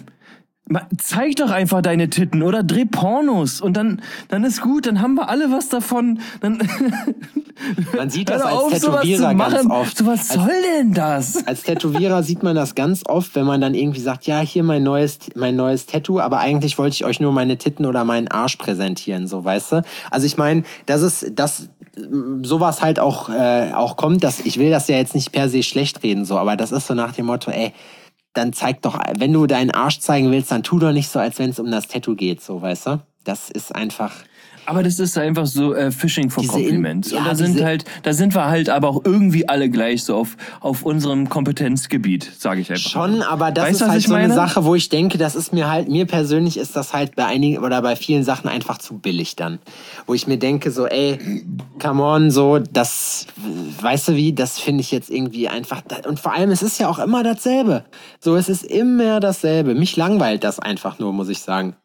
zeig doch einfach deine Titten oder dreh Pornos und dann ist gut, dann haben wir alle was davon. Dann Man sieht das hör als auf, sowas zu Tätowierer ganz machen. oft. So, was soll denn das? Als Tätowierer sieht man das ganz oft, wenn man dann irgendwie sagt, ja, hier mein neues Tattoo, aber eigentlich wollte ich euch nur meine Titten oder meinen Arsch präsentieren, so, weißt du? Also ich meine, dass sowas halt auch kommt, ich will das ja jetzt nicht per se schlecht reden, so, aber das ist so nach dem Motto, ey, dann zeig doch, wenn du deinen Arsch zeigen willst, dann tu doch nicht so, als wenn es um das Tattoo geht, so, weißt du? Das ist einfach... Aber das ist einfach so Fishing for Compliments. Ja, und da sind wir halt aber auch irgendwie alle gleich so auf unserem Kompetenzgebiet, sage ich einfach. Schon, aber das Weißt ist du, was halt ich so eine meine? Sache, wo ich denke, das ist mir persönlich ist das halt bei einigen oder bei vielen Sachen einfach zu billig dann. Wo ich mir denke, so, ey, come on, so, das, weißt du wie, das finde ich jetzt irgendwie einfach, und vor allem, es ist ja auch immer dasselbe. So, es ist immer dasselbe. Mich langweilt das einfach nur, muss ich sagen.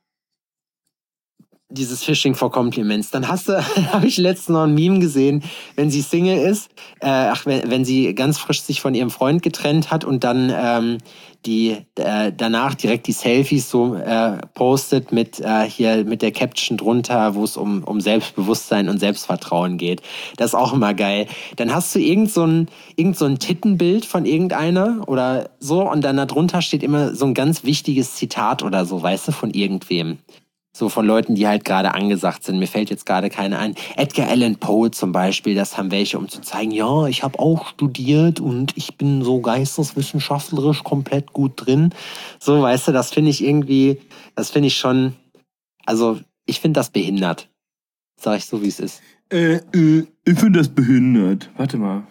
Dieses Fishing for Compliments. Dann habe ich letztens noch ein Meme gesehen, wenn sie Single ist, wenn sie ganz frisch sich von ihrem Freund getrennt hat und dann danach direkt die Selfies so postet mit hier mit der Caption drunter, wo es um Selbstbewusstsein und Selbstvertrauen geht. Das ist auch immer geil. Dann hast du irgend so ein Tittenbild von irgendeiner oder so und dann darunter steht immer so ein ganz wichtiges Zitat oder so, weißt du, von irgendwem. So von Leuten, die halt gerade angesagt sind. Mir fällt jetzt gerade keiner ein. Edgar Allan Poe zum Beispiel, das haben welche, um zu zeigen, ja, ich habe auch studiert und ich bin so geisteswissenschaftlerisch komplett gut drin. So, weißt du, das finde ich schon, also ich finde das behindert. Sag ich so, wie es ist. Ich finde das behindert. Warte mal.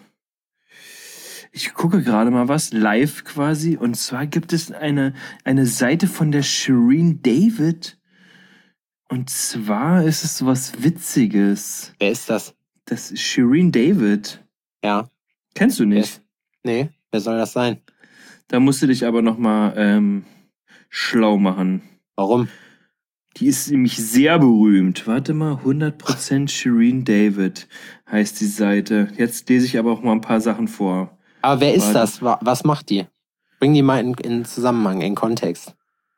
Ich gucke gerade mal was live quasi. Und zwar gibt es eine Seite von der Shireen David. Und zwar ist es sowas Witziges. Wer ist das? Das ist Shireen David. Ja. Kennst du nicht? Nee, wer soll das sein? Da musst du dich aber nochmal schlau machen. Warum? Die ist nämlich sehr berühmt. Warte mal, 100% Shireen David heißt die Seite. Jetzt lese ich aber auch mal ein paar Sachen vor. Aber wer ist das? Was macht die? Bring die mal in Zusammenhang, in Kontext.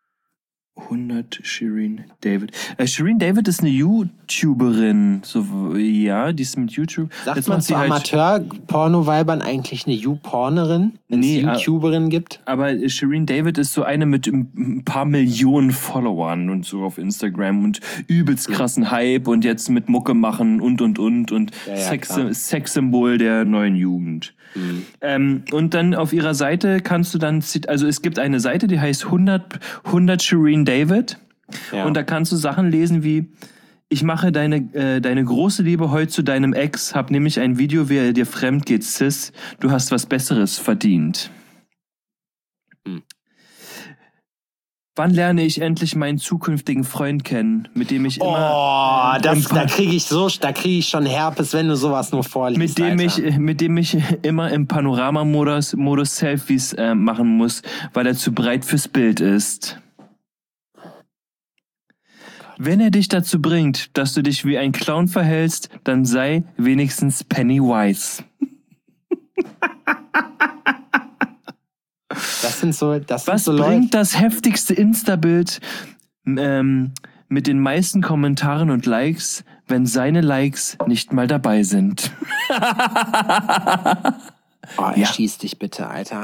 100 Shireen David. Shireen David ist eine YouTuberin. So, ja, die ist mit YouTube. Sagt Jetzt man macht sie zu Amateur-Porno-Weibern eigentlich eine YouTuberin, wenn es YouTuberin gibt? Aber Shireen David ist so eine mit ein paar Millionen Followern und so auf Instagram und übelst krassen Hype und jetzt mit Mucke machen und. Ja, Sexsymbol der neuen Jugend. Und dann auf ihrer Seite kannst du dann, also es gibt eine Seite, die heißt 100 Shireen David. Ja. Und da kannst du Sachen lesen wie: Ich mache deine große Liebe heute zu deinem Ex, hab nämlich ein Video, wie er dir fremd geht, Sis. Du hast was Besseres verdient. Wann lerne ich endlich meinen zukünftigen Freund kennen, mit dem ich immer... da kriege ich schon Herpes, wenn du sowas nur vorliest, mit dem ich immer im Panoramamodus Selfies machen muss, weil er zu breit fürs Bild ist. Wenn er dich dazu bringt, dass du dich wie ein Clown verhältst, dann sei wenigstens Pennywise. Was bringt das heftigste Insta-Bild mit den meisten Kommentaren und Likes, wenn seine Likes nicht mal dabei sind? Erschieß dich bitte, Alter.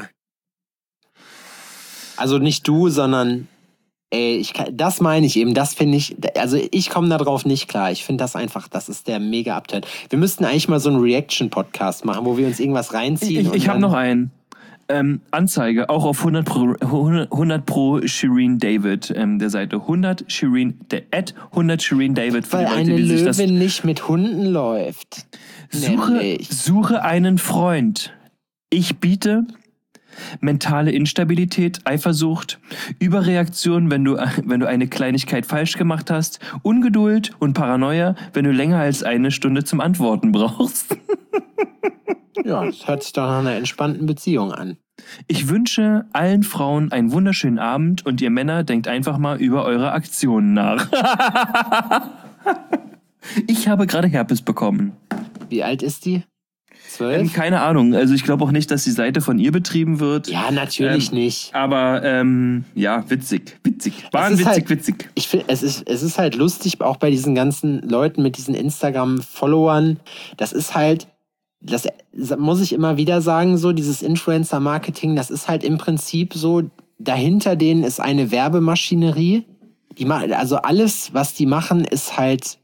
Also nicht du, sondern das meine ich eben, das finde ich, also ich komme da drauf nicht klar. Ich finde das einfach, das ist der mega Upturn. Wir müssten eigentlich mal so einen Reaction-Podcast machen, wo wir uns irgendwas reinziehen. Ich habe noch einen. Anzeige, auch auf 100 pro Shireen David, der Seite 100 Shireen David. Weil eine Löwin nicht mit Hunden läuft. Suche einen Freund. Ich biete mentale Instabilität, Eifersucht, Überreaktion, wenn du eine Kleinigkeit falsch gemacht hast, Ungeduld und Paranoia, wenn du länger als 1 Stunde zum Antworten brauchst. Ja, das hört sich doch nach einer entspannten Beziehung an. Ich wünsche allen Frauen einen wunderschönen Abend und ihr Männer denkt einfach mal über eure Aktionen nach. Ich habe gerade Herpes bekommen. Wie alt ist die? 12? Keine Ahnung. Also ich glaube auch nicht, dass die Seite von ihr betrieben wird. Ja, natürlich nicht. Aber ja, witzig. Witzig. Ich finde, es ist halt lustig, auch bei diesen ganzen Leuten mit diesen Instagram-Followern. Das ist halt, das muss ich immer wieder sagen, so dieses Influencer-Marketing, das ist halt im Prinzip so, dahinter denen ist eine Werbemaschinerie. Also alles, was die machen, ist halt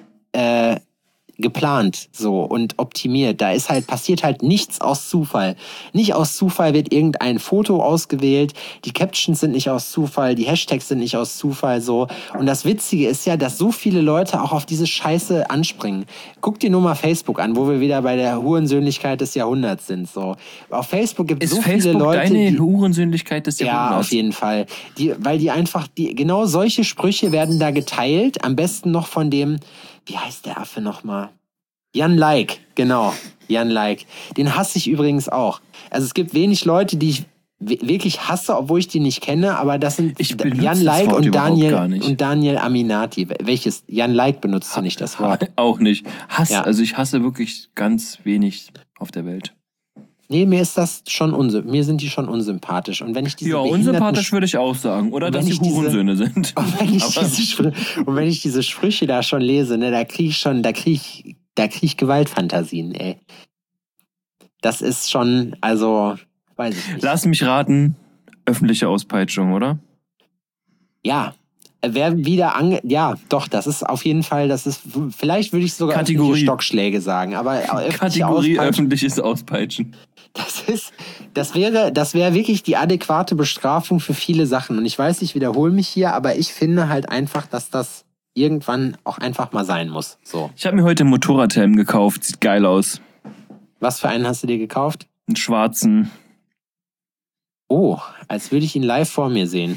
geplant so und optimiert. Da ist halt, passiert halt nichts aus Zufall. Nicht aus Zufall wird irgendein Foto ausgewählt, die Captions sind nicht aus Zufall, die Hashtags sind nicht aus Zufall so. Und das Witzige ist ja, dass so viele Leute auch auf diese Scheiße anspringen. Guck dir nur mal Facebook an, wo wir wieder bei der Hurensöhnlichkeit des Jahrhunderts sind. So. Auf Facebook gibt es so Facebook viele Leute, deine Hurensöhnlichkeit des Jahrhunderts? Ja, auf jeden Fall. Weil die einfach, genau solche Sprüche werden da geteilt, am besten noch von dem, wie heißt der Affe nochmal? Jan Like, genau. Jan Like. Den hasse ich übrigens auch. Also es gibt wenig Leute, die ich wirklich hasse, obwohl ich die nicht kenne, aber das sind Jan Like und Daniel Aminati. Welches? Jan Like benutzt du nicht das Wort? Auch nicht. Also ich hasse wirklich ganz wenig auf der Welt. Nee, mir sind die schon unsympathisch. Und wenn ich diese unsympathisch würde ich auch sagen. Oder dass sie Hurensöhne sind. Und wenn ich diese Sprüche da schon lese, ne, da krieg ich Gewaltfantasien, ey. Das ist schon, also, weiß ich nicht. Lass mich raten, öffentliche Auspeitschung, oder? Ja. Ja, doch, das ist auf jeden Fall, vielleicht würde ich sogar Kategorie öffentliche Stockschläge sagen, aber Kategorie öffentliches Auspeitschen. Das wäre wirklich die adäquate Bestrafung für viele Sachen. Und ich weiß, ich wiederhole mich hier, aber ich finde halt einfach, dass das irgendwann auch einfach mal sein muss. So. Ich habe mir heute einen Motorradhelm gekauft. Sieht geil aus. Was für einen hast du dir gekauft? Einen schwarzen. Oh, als würde ich ihn live vor mir sehen.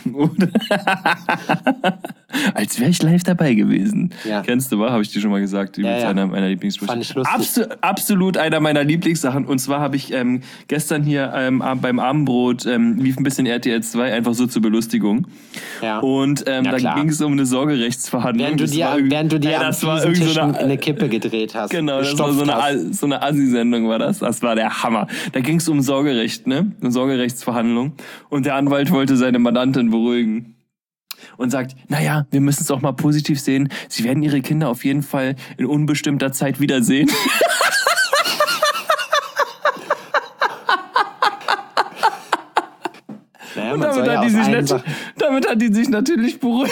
Als wäre ich live dabei gewesen. Ja. Kennst du, habe ich dir schon mal gesagt. Ja. Einer meiner Lieblingssprüche. Fand ich lustig. Absolut einer meiner Lieblingssachen. Und zwar habe ich gestern hier beim Abendbrot lief ein bisschen RTL 2, einfach so zur Belustigung. Ja. Und da ging es um eine Sorgerechtsverhandlung. Während du dir am Tisch eine Kippe gedreht hast. Genau, das war so eine Assi-Sendung war das. Das war der Hammer. Da ging es um Sorgerecht, ne? Eine Sorgerechtsverhandlung. Und der Anwalt wollte seine Mandantin beruhigen. Und sagt, naja, wir müssen es auch mal positiv sehen. Sie werden ihre Kinder auf jeden Fall in unbestimmter Zeit wiedersehen. Naja, und damit hat die sich natürlich beruhigen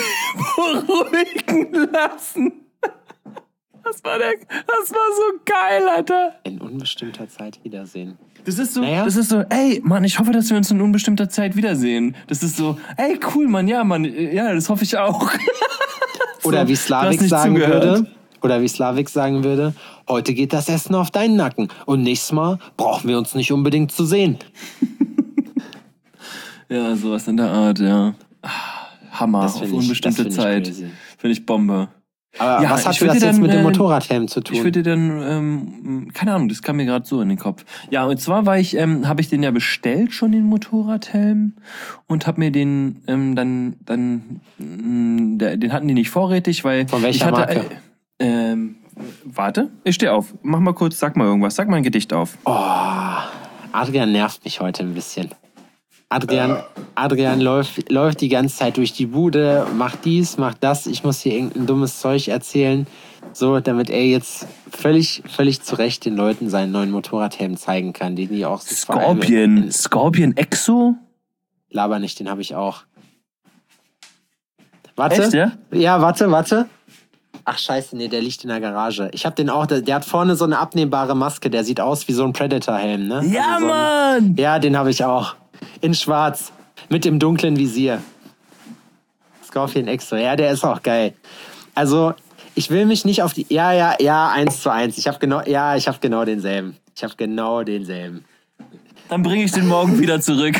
lassen. Das war so geil, Alter. In unbestimmter Zeit wiedersehen. Das ist so, ey, Mann, ich hoffe, dass wir uns in unbestimmter Zeit wiedersehen. Das ist so, ey, cool, Mann, ja, das hoffe ich auch. Oder wie Slavik sagen würde, heute geht das Essen auf deinen Nacken und nächstes Mal brauchen wir uns nicht unbedingt zu sehen. Ja, sowas in der Art, ja. Hammer, auf unbestimmte Zeit. Finde ich Bombe. Aber was hat das jetzt mit dem Motorradhelm zu tun? Ich würde dann, keine Ahnung, das kam mir gerade so in den Kopf. Ja, und zwar habe ich den ja bestellt schon, den Motorradhelm, und habe mir den den hatten die nicht vorrätig, weil von welcher Marke? Warte, ich stehe auf. Mach mal kurz, sag mal irgendwas, sag mal ein Gedicht auf. Oh, Adrian nervt mich heute ein bisschen. Adrian läuft die ganze Zeit durch die Bude, macht dies, macht das. Ich muss hier irgendein dummes Zeug erzählen, so, damit er jetzt völlig zu Recht den Leuten seinen neuen Motorradhelm zeigen kann, den die auch sich Scorpion Exo? Laber nicht, den habe ich auch. Warte. Echt, ja? Ja, warte. Ach scheiße, nee, der liegt in der Garage. Ich habe den auch, der hat vorne so eine abnehmbare Maske, der sieht aus wie so ein Predator-Helm, ne? Ja, also Mann! Ja, den habe ich auch. In schwarz. Mit dem dunklen Visier. Scorpion Extra. Ja, der ist auch geil. Also, ich will mich nicht auf die... Ja, 1:1. Ich habe genau denselben. Dann bringe ich den morgen wieder zurück.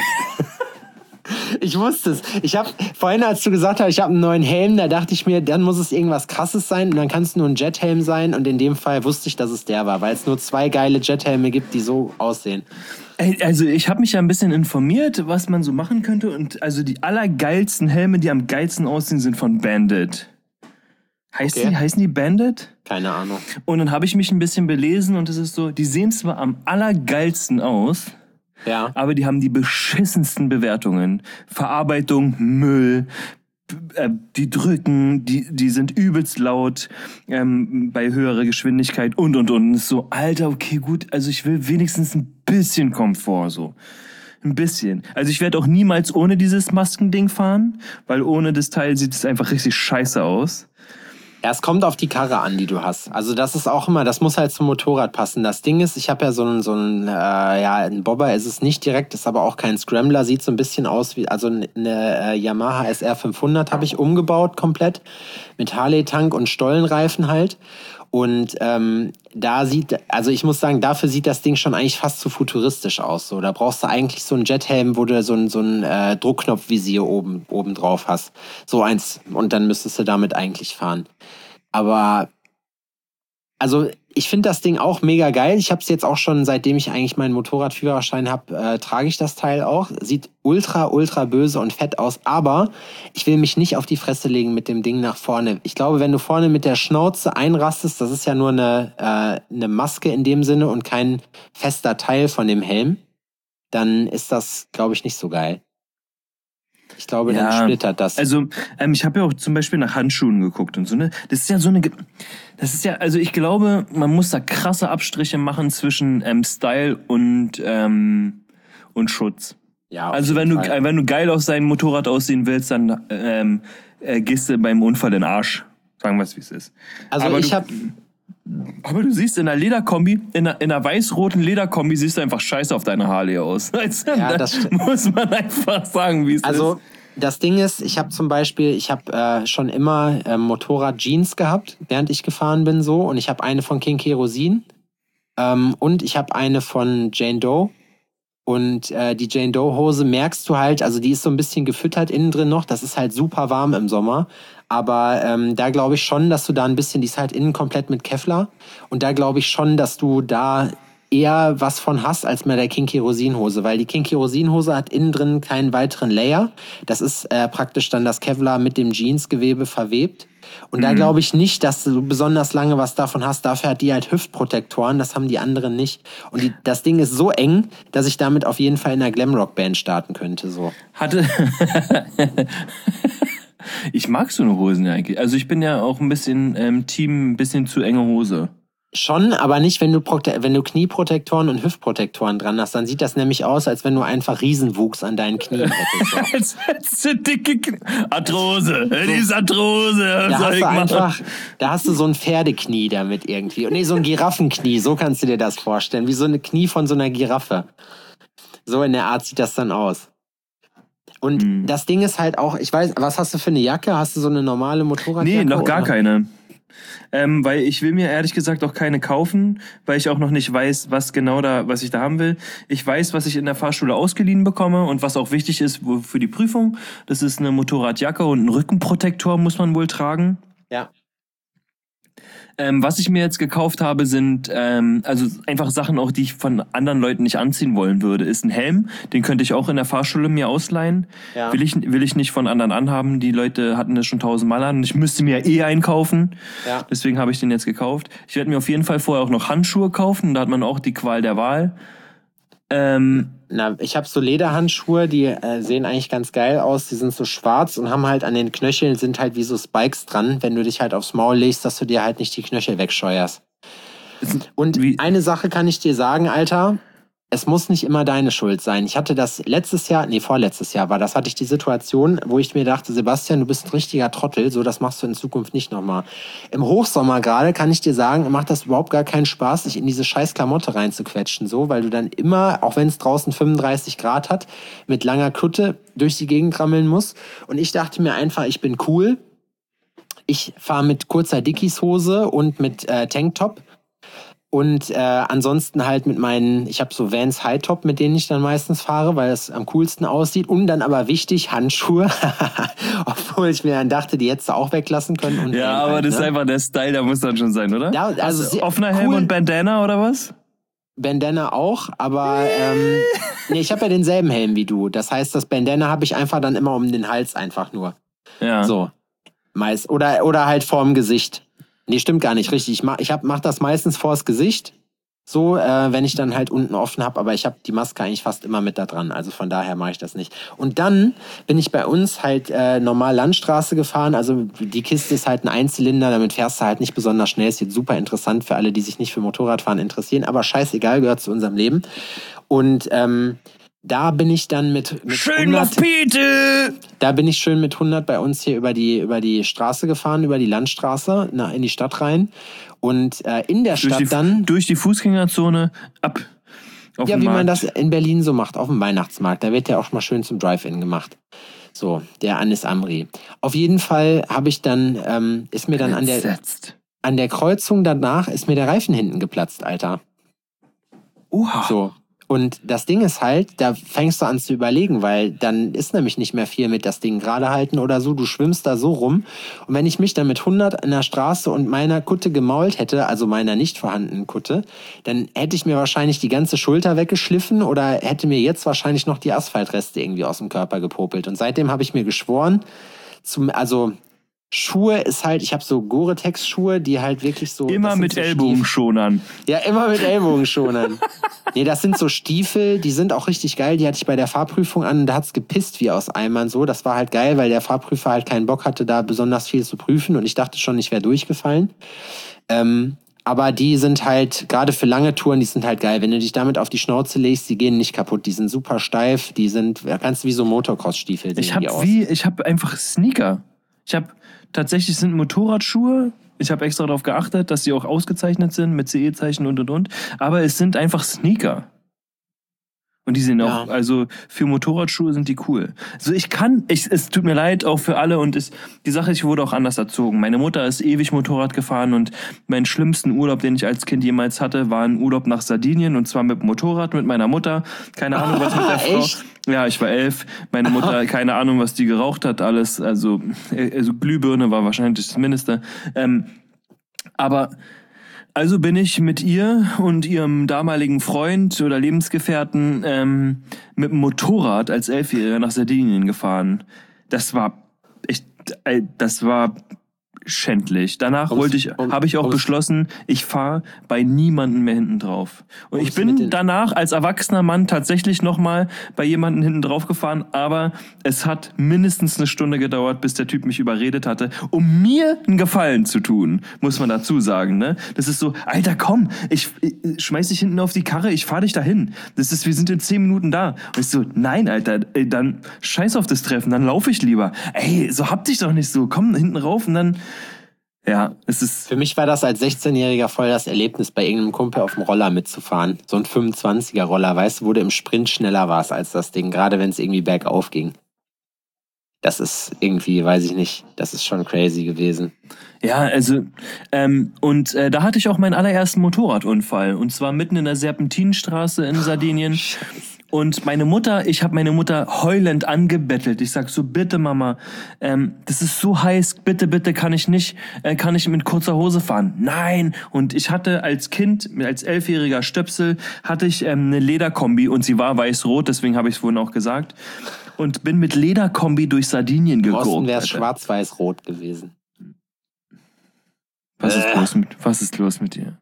Ich wusste es. Vorhin, als du gesagt hast, ich habe einen neuen Helm, da dachte ich mir, dann muss es irgendwas Krasses sein und dann kann es nur ein Jethelm sein und in dem Fall wusste ich, dass es der war, weil es nur 2 geile Jethelme gibt, die so aussehen. Also ich habe mich ja ein bisschen informiert, was man so machen könnte und also die allergeilsten Helme, die am geilsten aussehen, sind von Bandit. Heißen die Bandit? Keine Ahnung. Und dann habe ich mich ein bisschen belesen und es ist so, die sehen zwar am allergeilsten aus, ja, aber die haben die beschissensten Bewertungen. Verarbeitung, Müll, die drücken, die sind übelst laut bei höherer Geschwindigkeit und. Und ist so, Alter, okay, gut, also ich will wenigstens ein bisschen Komfort, so. Ein bisschen. Also ich werde auch niemals ohne dieses Maskending fahren, weil ohne das Teil sieht es einfach richtig scheiße aus. Ja, es kommt auf die Karre an, die du hast. Also das ist auch immer, das muss halt zum Motorrad passen. Das Ding ist, ich habe ja ein Bobber ist es nicht direkt, ist aber auch kein Scrambler, sieht so ein bisschen aus wie, also eine Yamaha SR 500 habe ich umgebaut komplett, mit Harley-Tank und Stollenreifen halt. Und also ich muss sagen, dafür sieht das Ding schon eigentlich fast zu futuristisch aus. So, da brauchst du eigentlich so einen Jethelm, wo du so ein Druckknopfvisier oben drauf hast. So eins. Und dann müsstest du damit eigentlich fahren. Aber also ich finde das Ding auch mega geil. Ich habe es jetzt auch schon, seitdem ich eigentlich meinen Motorradführerschein habe, trage ich das Teil auch. Sieht ultra, ultra böse und fett aus. Aber ich will mich nicht auf die Fresse legen mit dem Ding nach vorne. Ich glaube, wenn du vorne mit der Schnauze einrastest, das ist ja nur eine Maske in dem Sinne und kein fester Teil von dem Helm, dann ist das, glaube ich, nicht so geil. Ich glaube, dann splittert das. Also, ich habe ja auch zum Beispiel nach Handschuhen geguckt und so, ne? Das ist ja, also ich glaube, man muss da krasse Abstriche machen zwischen Style und Schutz. Ja, also wenn du geil auf sein Motorrad aussehen willst, dann gehst du beim Unfall in den Arsch. Sagen wir es, wie es ist. Also aber du siehst in der Lederkombi, in der weiß-roten Lederkombi siehst du einfach scheiße auf deiner Harley aus. Ja, das muss man einfach sagen, wie es ist. Also das Ding ist, ich habe schon immer Motorrad-Jeans gehabt, während ich gefahren bin so. Und ich habe eine von King Kerosin und ich habe eine von Jane Doe. Und die Jane Doe Hose merkst du halt, also die ist so ein bisschen gefüttert innen drin noch. Das ist halt super warm im Sommer. Aber da glaube ich schon, dass du da ein bisschen, die ist halt innen komplett mit Kevlar. Und da glaube ich schon, dass du da eher was von hast als mit der King Kerosin Hose. Weil die King Kerosin Hose hat innen drin keinen weiteren Layer. Das ist praktisch dann das Kevlar mit dem Jeansgewebe verwebt. Und da glaube ich nicht, dass du besonders lange was davon hast. Dafür hat die halt Hüftprotektoren, das haben die anderen nicht. Und das Ding ist so eng, dass ich damit auf jeden Fall in einer Glamrock-Band starten könnte. So. Ich mag so eine Hosen ja eigentlich. Also ich bin ja auch ein bisschen Team, ein bisschen zu enge Hose. Schon, aber nicht, wenn du Knieprotektoren und Hüftprotektoren dran hast. Dann sieht das nämlich aus, als wenn du einfach Riesenwuchs an deinen Knien hättest. Als hättest du dicke Knie. Arthrose, die ist Arthrose. Da hast du so ein Pferdeknie damit irgendwie. Nee, so ein Giraffenknie, so kannst du dir das vorstellen. Wie so eine Knie von so einer Giraffe. So in der Art sieht das dann aus. Und das Ding ist halt auch, ich weiß, was hast du für eine Jacke? Hast du so eine normale Motorradjacke? Nee, noch gar keine. Weil ich will mir ehrlich gesagt auch keine kaufen, weil ich auch noch nicht weiß, was ich da haben will. Ich weiß, was ich in der Fahrschule ausgeliehen bekomme und was auch wichtig ist für die Prüfung. Das ist eine Motorradjacke und ein Rückenprotektor muss man wohl tragen. Ja. Was ich mir jetzt gekauft habe, sind also einfach Sachen auch, die ich von anderen Leuten nicht anziehen wollen würde. Ist ein Helm, den könnte ich auch in der Fahrschule mir ausleihen. Ja. Will ich nicht von anderen anhaben. Die Leute hatten das schon 1000-mal an und ich müsste mir einkaufen. Ja. Deswegen habe ich den jetzt gekauft. Ich werde mir auf jeden Fall vorher auch noch Handschuhe kaufen. Da hat man auch die Qual der Wahl. Ich habe so Lederhandschuhe, die sehen eigentlich ganz geil aus. Die sind so schwarz und haben halt an den Knöcheln sind halt wie so Spikes dran, wenn du dich halt aufs Maul legst, dass du dir halt nicht die Knöchel wegscheuerst. Und eine Sache kann ich dir sagen, Alter, es muss nicht immer deine Schuld sein. Ich hatte das vorletztes Jahr hatte ich die Situation, wo ich mir dachte, Sebastian, du bist ein richtiger Trottel, so das machst du in Zukunft nicht nochmal. Im Hochsommer gerade kann ich dir sagen, macht das überhaupt gar keinen Spaß, sich in diese scheiß Klamotte reinzuquetschen, so, weil du dann immer, auch wenn es draußen 35 Grad hat, mit langer Kutte durch die Gegend rammeln musst. Und ich dachte mir einfach, ich bin cool. Ich fahre mit kurzer Dickies-Hose und mit Tanktop. Und ansonsten halt mit meinen, ich habe so Vans High Top, mit denen ich dann meistens fahre, weil es am coolsten aussieht. Und dann aber wichtig, Handschuhe. Obwohl ich mir dann dachte, die hättest du auch weglassen können. Und ja, aber halt, das ist einfach der Style, der muss dann schon sein, oder? Ja, also offener Helm und Bandana oder was? Bandana auch, aber nee, ich habe ja denselben Helm wie du. Das heißt, das Bandana habe ich einfach dann immer um den Hals einfach nur. Ja. So. Meist. Oder halt vorm Gesicht. Nee, stimmt gar nicht, richtig. Ich mach das meistens vors Gesicht, so, wenn ich dann halt unten offen habe, aber ich habe die Maske eigentlich fast immer mit da dran, also von daher mache ich das nicht. Und dann bin ich bei uns halt normal Landstraße gefahren, also die Kiste ist halt ein Einzylinder, damit fährst du halt nicht besonders schnell, ist jetzt super interessant für alle, die sich nicht für Motorradfahren interessieren, aber scheißegal, gehört zu unserem Leben. Und da bin ich dann mit schön 100, da bin ich schön mit 100 bei uns hier über die Straße gefahren, über die Landstraße, in die Stadt rein. Und in der Stadt dann... Durch die Fußgängerzone ab auf ja, den wie Markt. man das in Berlin so macht, auf dem Weihnachtsmarkt. Da wird ja auch mal schön zum Drive-In gemacht. So, der Anis Amri. Auf jeden Fall habe ich dann, ist mir dann an der Kreuzung danach, ist mir der Reifen hinten geplatzt, Alter. So. Und das Ding ist halt, da fängst du an zu überlegen, weil dann ist nämlich nicht mehr viel mit das Ding gerade halten oder so, du schwimmst da so rum. Und wenn ich mich dann mit 100 in der Straße und meiner Kutte gemault hätte, also meiner nicht vorhandenen Kutte, dann hätte ich mir wahrscheinlich die ganze Schulter weggeschliffen oder hätte mir jetzt wahrscheinlich noch die Asphaltreste irgendwie aus dem Körper gepopelt. Und seitdem habe ich mir geschworen, Schuhe ist halt, ich habe so Gore-Tex-Schuhe, die halt wirklich so... Immer mit Ellbogenschonern. Ja, immer mit Ellbogenschonern. Nee, das sind so Stiefel, die sind auch richtig geil. Die hatte ich bei der Fahrprüfung an und da hat's gepisst wie aus Eimern so. Das war halt geil, weil der Fahrprüfer halt keinen Bock hatte, da besonders viel zu prüfen und ich dachte schon, ich wäre durchgefallen. Aber die sind halt, gerade für lange Touren, die sind halt geil. Wenn du dich damit auf die Schnauze legst, die gehen nicht kaputt. Die sind super steif, die sind ganz wie so Motocross-Stiefel. Ich habe einfach Sneaker. Tatsächlich sind Motorradschuhe, ich habe extra darauf geachtet, dass sie auch ausgezeichnet sind mit CE-Zeichen und. Aber es sind einfach Sneaker. Und die sind auch, also für Motorradschuhe sind die cool. Also es tut mir leid auch für alle und die Sache, ich wurde auch anders erzogen. Meine Mutter ist ewig Motorrad gefahren und meinen schlimmsten Urlaub, den ich als Kind jemals hatte, war ein Urlaub nach Sardinien und zwar mit dem Motorrad, mit meiner Mutter. Keine Ahnung, was mit der Frau... Echt? Ja, ich war 11. Meine Mutter, keine Ahnung, was die geraucht hat, alles. Also Glühbirne war wahrscheinlich das Mindeste. Also bin ich mit ihr und ihrem damaligen Freund oder Lebensgefährten mit dem Motorrad als 11-Jähriger nach Sardinien gefahren. Das war schändlich. Danach habe ich auch beschlossen, ich fahre bei niemandem mehr hinten drauf. Und ich bin danach als erwachsener Mann tatsächlich nochmal bei jemandem hinten drauf gefahren, aber es hat mindestens eine Stunde gedauert, bis der Typ mich überredet hatte, um mir einen Gefallen zu tun, muss man dazu sagen, ne? Das ist so, Alter, komm, ich schmeiß dich hinten auf die Karre, ich fahr dich dahin. Wir sind in 10 Minuten da. Und ich so, nein, Alter, dann scheiß auf das Treffen, dann laufe ich lieber. Ey, so hab dich doch nicht so, komm hinten rauf und dann... Ja, es ist... Für mich war das als 16-Jähriger voll das Erlebnis, bei irgendeinem Kumpel auf dem Roller mitzufahren. So ein 25er-Roller, weißt du, wo du im Sprint schneller warst als das Ding, gerade wenn es irgendwie bergauf ging. Das ist irgendwie, weiß ich nicht, das ist schon crazy gewesen. Ja, also, da hatte ich auch meinen allerersten Motorradunfall. Und zwar mitten in der Serpentinenstraße in Sardinien. Und ich habe meine Mutter heulend angebettelt. Ich sag so, bitte Mama, das ist so heiß, bitte kann ich mit kurzer Hose fahren? Nein. Und ich hatte als Kind, als 11-jähriger Stöpsel, hatte ich eine Lederkombi und sie war weiß-rot, deswegen habe ich es vorhin auch gesagt. Und bin mit Lederkombi durch Sardinien gegurkt. Im Osten wäre es schwarz-weiß-rot gewesen. Was ist los mit dir?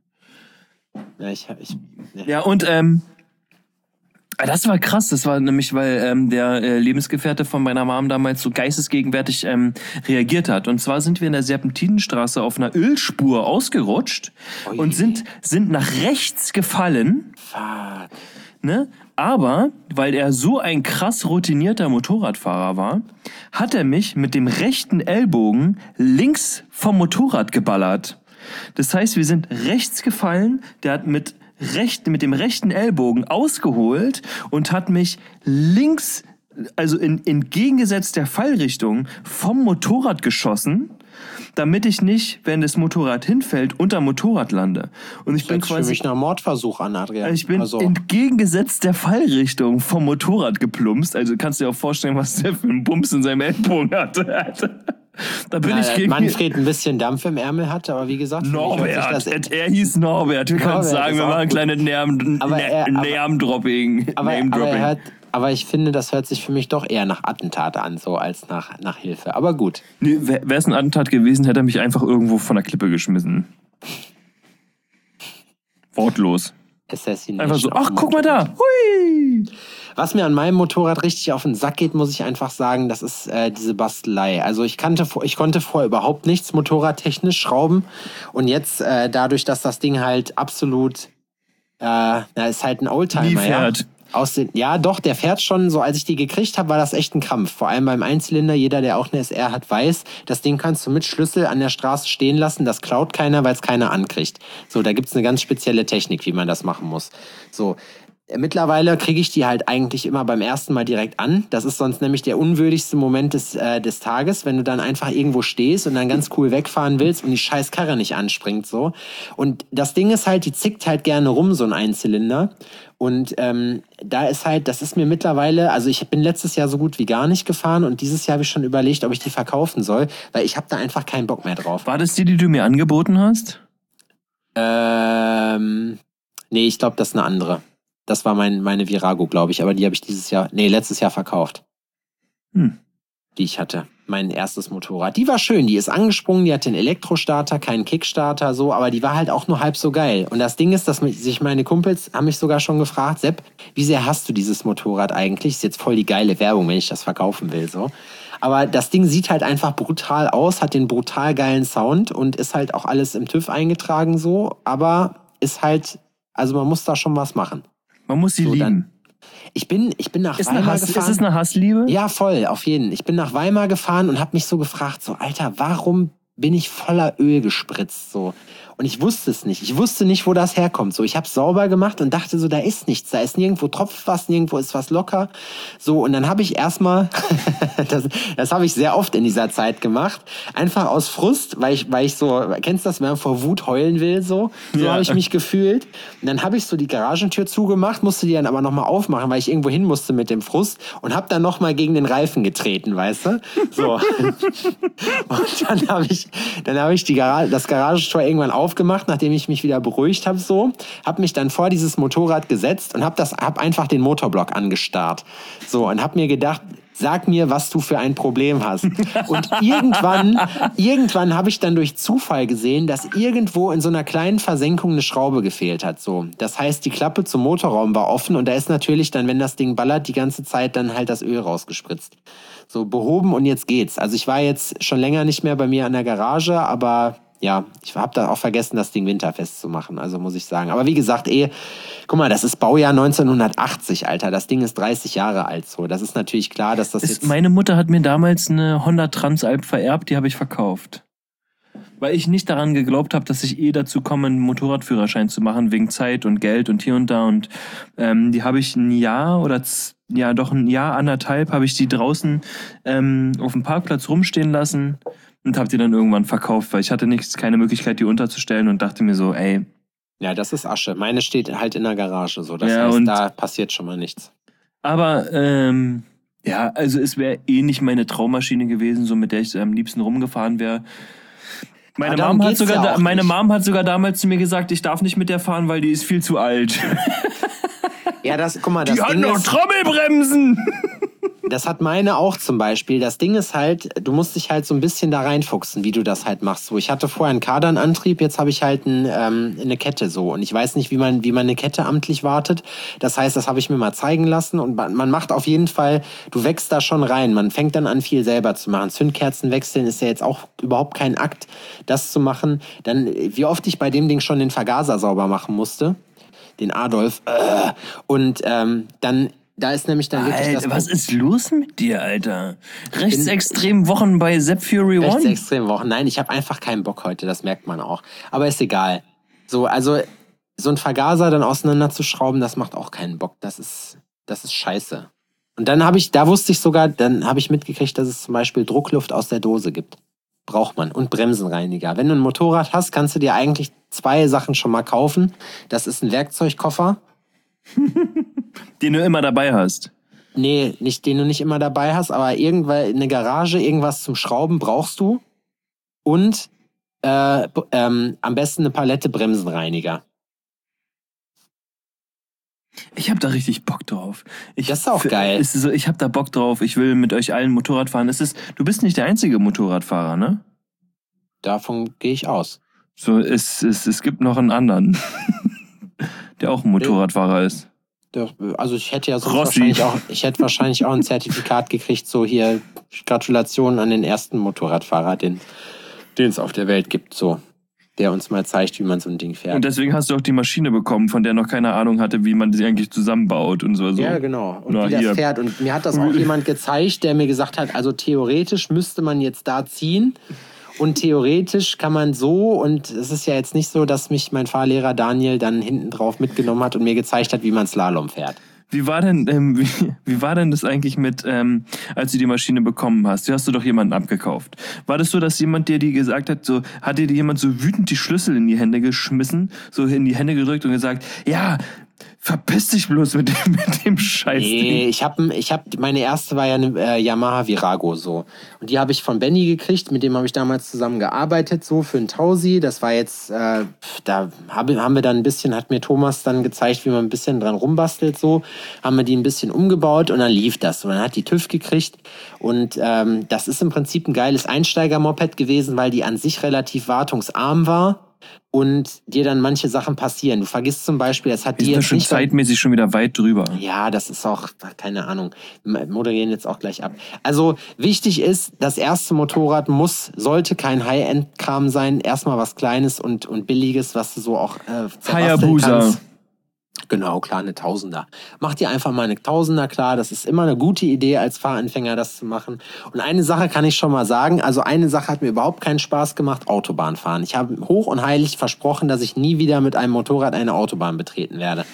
Ja, und das war krass. Das war nämlich, weil der Lebensgefährte von meiner Mom damals so geistesgegenwärtig reagiert hat. Und zwar sind wir in der Serpentinenstraße auf einer Ölspur ausgerutscht und sind nach rechts gefallen. Fuck. Ne? Aber, weil er so ein krass routinierter Motorradfahrer war, hat er mich mit dem rechten Ellbogen links vom Motorrad geballert. Das heißt, wir sind rechts gefallen, der hat mit dem rechten Ellbogen ausgeholt und hat mich links also in entgegengesetzt der Fallrichtung vom Motorrad geschossen, damit ich nicht, wenn das Motorrad hinfällt, unter Motorrad lande. Und ich bin Das hört sich für mich nach Mordversuch an, Adrian. ich bin entgegengesetzt der Fallrichtung vom Motorrad geplumpst. Also kannst du dir auch vorstellen, was der für einen Bums in seinem Ellbogen hatte. Da bin ich gegen Manfred ein bisschen Dampf im Ärmel hatte, aber wie gesagt... Norbert, er hieß Norbert. Wir können sagen, wir machen ein kleines Name-Dropping. Aber ich finde, das hört sich für mich doch eher nach Attentat an, so als nach Hilfe. Aber gut. Nee, wäre es ein Attentat gewesen, hätte er mich einfach irgendwo von der Klippe geschmissen. Wortlos. Einfach so, ach, guck mal da. Hui! Was mir an meinem Motorrad richtig auf den Sack geht, muss ich einfach sagen, das ist diese Bastelei. Also ich konnte vorher überhaupt nichts motorradtechnisch schrauben. Und jetzt, dadurch, dass das Ding halt absolut, ist halt ein Oldtimer. Nie fährt. Ja, doch, der fährt schon. So, als ich die gekriegt habe, war das echt ein Kampf. Vor allem beim Einzylinder. Jeder, der auch eine SR hat, weiß, das Ding kannst du mit Schlüssel an der Straße stehen lassen. Das klaut keiner, weil es keiner ankriegt. So, da gibt's eine ganz spezielle Technik, wie man das machen muss. So. Mittlerweile kriege ich die halt eigentlich immer beim ersten Mal direkt an. Das ist sonst nämlich der unwürdigste Moment des Tages, wenn du dann einfach irgendwo stehst und dann ganz cool wegfahren willst und die scheiß Karre nicht anspringt so. Und das Ding ist halt, die zickt halt gerne rum, so ein Einzylinder. Und da ist halt, das ist mir mittlerweile, also ich bin letztes Jahr so gut wie gar nicht gefahren und dieses Jahr habe ich schon überlegt, ob ich die verkaufen soll, weil ich habe da einfach keinen Bock mehr drauf. War das die du mir angeboten hast? Nee, ich glaube, das ist eine andere. Das war meine Virago, glaube ich, aber die habe ich letztes Jahr verkauft. Die ich hatte. Mein erstes Motorrad. Die war schön, die ist angesprungen, die hatte einen Elektrostarter, keinen Kickstarter, so, aber die war halt auch nur halb so geil. Und das Ding ist, dass sich meine Kumpels haben mich sogar schon gefragt, Sepp, wie sehr hast du dieses Motorrad eigentlich? Ist jetzt voll die geile Werbung, wenn ich das verkaufen will, so. Aber das Ding sieht halt einfach brutal aus, hat den brutal geilen Sound und ist halt auch alles im TÜV eingetragen, so, aber ist halt, also man muss da schon was machen. Man muss sie lieben. Ich bin nach Weimar gefahren. Ist es eine Hassliebe? Ja, voll, auf jeden. Ich bin nach Weimar gefahren und habe mich so gefragt, so, Alter, warum bin ich voller Öl gespritzt, so. Und ich wusste es nicht. Ich wusste nicht, wo das herkommt. So, ich habe sauber gemacht und dachte so, da ist nichts. Da ist nirgendwo tropft was, nirgendwo ist was locker. So, und dann habe ich erstmal, das habe ich sehr oft in dieser Zeit gemacht, einfach aus Frust, weil ich so, kennst du das, wenn man vor Wut heulen will, so? So habe ich mich gefühlt. Und dann habe ich so die Garagentür zugemacht, musste die dann aber nochmal aufmachen, weil ich irgendwo hin musste mit dem Frust und habe dann nochmal gegen den Reifen getreten, weißt du? So. Und dann habe ich das Garagentor irgendwann aufgemacht, nachdem ich mich wieder beruhigt habe, so, habe mich dann vor dieses Motorrad gesetzt und hab einfach den Motorblock angestarrt, so, und habe mir gedacht, sag mir, was du für ein Problem hast. Und irgendwann habe ich dann durch Zufall gesehen, dass irgendwo in so einer kleinen Versenkung eine Schraube gefehlt hat, so. Das heißt, die Klappe zum Motorraum war offen und da ist natürlich dann, wenn das Ding ballert, die ganze Zeit dann halt das Öl rausgespritzt. So, behoben und jetzt geht's. Also ich war jetzt schon länger nicht mehr bei mir an der Garage, aber ja, ich habe da auch vergessen, das Ding winterfest zu machen, also muss ich sagen. Aber wie gesagt, guck mal, das ist Baujahr 1980, Alter. Das Ding ist 30 Jahre alt, so. Das ist natürlich klar, dass das jetzt... Meine Mutter hat mir damals eine Honda Transalp vererbt, die habe ich verkauft. Weil ich nicht daran geglaubt habe, dass ich dazu komme, einen Motorradführerschein zu machen, wegen Zeit und Geld und hier und da. Und die habe ich ein Jahr, anderthalb, habe ich die draußen auf dem Parkplatz rumstehen lassen und habe die dann irgendwann verkauft, weil ich hatte keine Möglichkeit, die unterzustellen und dachte mir so, ey. Ja, das ist Asche. Meine steht halt in der Garage, so. Das heißt, da passiert schon mal nichts. Aber, also es wäre nicht meine Traummaschine gewesen, so mit der ich am liebsten rumgefahren wäre. Meine Mom hat sogar damals zu mir gesagt, ich darf nicht mit der fahren, weil die ist viel zu alt. Ja, guck mal, das Die hat noch Trommelbremsen! Das hat meine auch zum Beispiel. Das Ding ist halt, du musst dich halt so ein bisschen da reinfuchsen, wie du das halt machst. So, ich hatte vorher einen Kardanantrieb, jetzt habe ich halt eine Kette so. Und ich weiß nicht, wie man eine Kette amtlich wartet. Das heißt, das habe ich mir mal zeigen lassen. Und man macht auf jeden Fall, du wächst da schon rein. Man fängt dann an, viel selber zu machen. Zündkerzen wechseln ist ja jetzt auch überhaupt kein Akt, das zu machen. Dann, wie oft ich bei dem Ding schon den Vergaser sauber machen musste. Den Adolf. Und dann... Da ist nämlich dann wirklich Alter, was ist los mit dir, Alter? Rechtsextrem Wochen bei Sepp Fury One? Rechtsextrem Wochen. Nein, ich habe einfach keinen Bock heute, das merkt man auch. Aber ist egal. So, also so ein Vergaser dann auseinanderzuschrauben, das macht auch keinen Bock. Das ist scheiße. Und dann habe ich mitgekriegt, dass es zum Beispiel Druckluft aus der Dose gibt. Braucht man. Und Bremsenreiniger. Wenn du ein Motorrad hast, kannst du dir eigentlich 2 Sachen schon mal kaufen. Das ist ein Werkzeugkoffer. Den du immer dabei hast. Nee, den du nicht immer dabei hast, aber irgendwann in der Garage irgendwas zum Schrauben brauchst du. Und am besten eine Palette Bremsenreiniger. Ich hab da richtig Bock drauf. Das ist auch geil. Ich hab da Bock drauf. Ich will mit euch allen Motorrad fahren. Du bist nicht der einzige Motorradfahrer, ne? Davon gehe ich aus. So, es gibt noch einen anderen, der auch ein Motorradfahrer ist. Also ich hätte ja sonst wahrscheinlich auch ein Zertifikat gekriegt, so hier Gratulation an den ersten Motorradfahrer, den es auf der Welt gibt, so. Der uns mal zeigt, wie man so ein Ding fährt. Und deswegen hast du auch die Maschine bekommen, von der noch keine Ahnung hatte, wie man sie eigentlich zusammenbaut und so. Ja, genau. Und wie das fährt. Und mir hat das auch jemand gezeigt, der mir gesagt hat, also theoretisch müsste man jetzt da ziehen und theoretisch kann man so, und es ist ja jetzt nicht so, dass mich mein Fahrlehrer Daniel dann hinten drauf mitgenommen hat und mir gezeigt hat, wie man Slalom fährt. Wie war denn das eigentlich mit, als du die Maschine bekommen hast? Du hast doch jemanden abgekauft. War das so, dass jemand dir die gesagt hat, so, hat dir jemand so wütend die Schlüssel in die Hände geschmissen, so in die Hände gedrückt und gesagt, ja, verpiss dich bloß mit dem Scheiß. Nee, meine erste war ja eine Yamaha Virago so. Und die habe ich von Benny gekriegt, mit dem habe ich damals zusammen gearbeitet, so für einen Tausi. Das war jetzt, da haben wir dann ein bisschen, hat mir Thomas dann gezeigt, wie man ein bisschen dran rumbastelt, so. Haben wir die ein bisschen umgebaut und dann lief das. Und dann hat die TÜV gekriegt. Und das ist im Prinzip ein geiles Einsteiger-Moped gewesen, weil die an sich relativ wartungsarm war. Und dir dann manche Sachen passieren. Du vergisst zum Beispiel, es hat die jetzt schon nicht zeitmäßig schon wieder weit drüber. Ja, das ist auch, keine Ahnung, wir moderieren jetzt auch gleich ab. Also wichtig ist, das erste Motorrad sollte kein High-End-Kram sein. Erstmal was Kleines und Billiges, was du so auch Hayabusa. kannst. Genau, klar, eine Tausender. Mach dir einfach mal eine Tausender klar. Das ist immer eine gute Idee, als Fahranfänger das zu machen. Und eine Sache kann ich schon mal sagen. Also eine Sache hat mir überhaupt keinen Spaß gemacht, Autobahn fahren. Ich habe hoch und heilig versprochen, dass ich nie wieder mit einem Motorrad eine Autobahn betreten werde.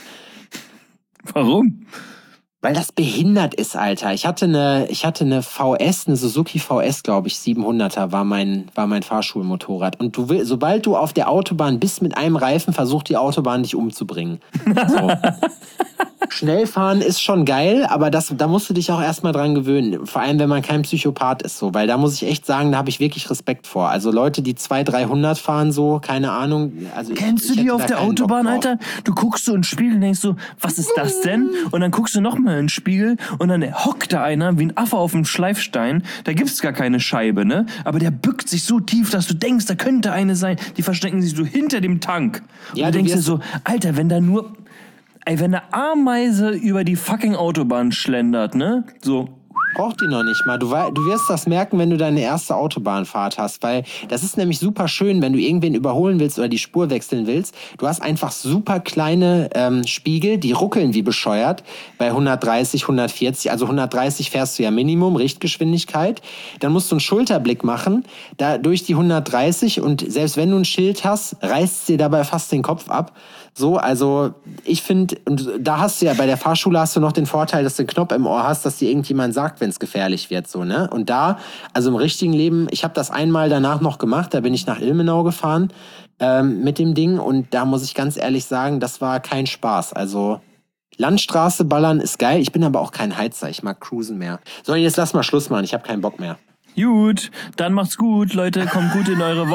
Warum? Weil das behindert ist, Alter. Ich hatte eine VS, eine Suzuki VS, glaube ich, 700er war mein Fahrschulmotorrad. Und sobald du auf der Autobahn bist mit einem Reifen, versucht die Autobahn dich umzubringen. So. Schnellfahren ist schon geil, aber da musst du dich auch erstmal dran gewöhnen. Vor allem, wenn man kein Psychopath ist, so. Weil da muss ich echt sagen, da habe ich wirklich Respekt vor. Also Leute, die 200-300 fahren, so, keine Ahnung. Also Kennst du die auf der Autobahn, Alter? Du guckst so in den Spiegel und denkst so, was ist das denn? Und dann guckst du nochmal in den Spiegel und dann hockt da einer wie ein Affe auf dem Schleifstein. Da gibt's gar keine Scheibe, ne? Aber der bückt sich so tief, dass du denkst, da könnte eine sein. Die verstecken sich so hinter dem Tank. Und du denkst dir so, Alter, wenn eine Ameise über die fucking Autobahn schlendert, ne? So. Braucht die noch nicht mal. Du wirst das merken, wenn du deine erste Autobahnfahrt hast, weil das ist nämlich super schön, wenn du irgendwen überholen willst oder die Spur wechseln willst. Du hast einfach super kleine Spiegel, die ruckeln wie bescheuert bei 130, 140. Also 130 fährst du ja Minimum, Richtgeschwindigkeit. Dann musst du einen Schulterblick machen, da durch die 130 und selbst wenn du ein Schild hast, reißt es dir dabei fast den Kopf ab. So, also ich finde, und da hast du ja, bei der Fahrschule hast du noch den Vorteil, dass du einen Knopf im Ohr hast, dass dir irgendjemand sagt, wenn es gefährlich wird, so, ne? Und da, also im richtigen Leben, ich habe das einmal danach noch gemacht, da bin ich nach Ilmenau gefahren mit dem Ding und da muss ich ganz ehrlich sagen, das war kein Spaß. Also Landstraße ballern ist geil, ich bin aber auch kein Heizer, ich mag Cruisen mehr. So, jetzt lass mal Schluss machen, ich habe keinen Bock mehr. Gut, dann macht's gut, Leute. Kommt gut in eure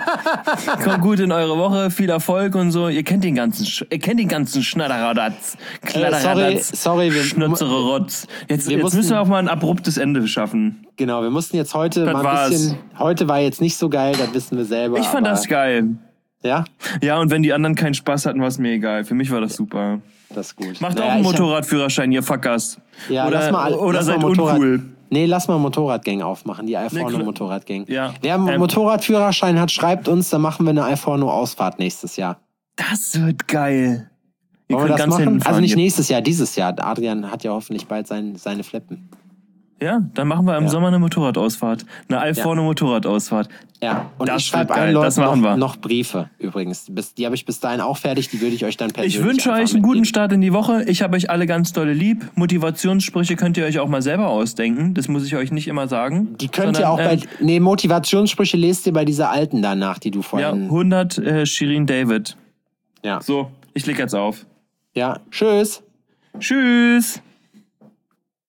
Woche. Viel Erfolg und so. Ihr kennt den ganzen Schnatteradatz. Sorry, Schnutzere Rotz. Jetzt müssen wir auch mal ein abruptes Ende schaffen. Genau, wir mussten jetzt heute mal ein bisschen... Heute war jetzt nicht so geil, das wissen wir selber. Ich fand das geil. Ja? Ja, und wenn die anderen keinen Spaß hatten, war es mir egal. Für mich war das super. Das ist gut. Macht auch einen Motorradführerschein, ihr Fuckers. Ja, oder seid uncool. Nee, lass mal Motorradgang aufmachen, die iPhone Motorradgang. Ja. Wer einen Motorradführerschein hat, schreibt uns, dann machen wir eine iPhone Ausfahrt nächstes Jahr. Das wird geil. Wollen wir das machen? Also nicht nächstes Jahr, dieses Jahr. Adrian hat ja hoffentlich bald seine Fleppen. Ja, dann machen wir im Sommer eine Motorradausfahrt. Eine Alforno Motorradausfahrt. Ja, und Das ich schreibe wird geil, allen das Leuten machen wir. noch Briefe übrigens. Die habe ich bis dahin auch fertig, die würde ich euch dann persönlich Ich wünsche einfach euch einen guten mitgeben. Start in die Woche. Ich habe euch alle ganz dolle lieb. Motivationssprüche könnt ihr euch auch mal selber ausdenken. Das muss ich euch nicht immer sagen. Die könnt ihr auch Motivationssprüche lest ihr bei dieser alten danach, die du Ja, vorhin... 100 Shirin David. Ja. So, ich leg jetzt auf. Ja, tschüss. Tschüss.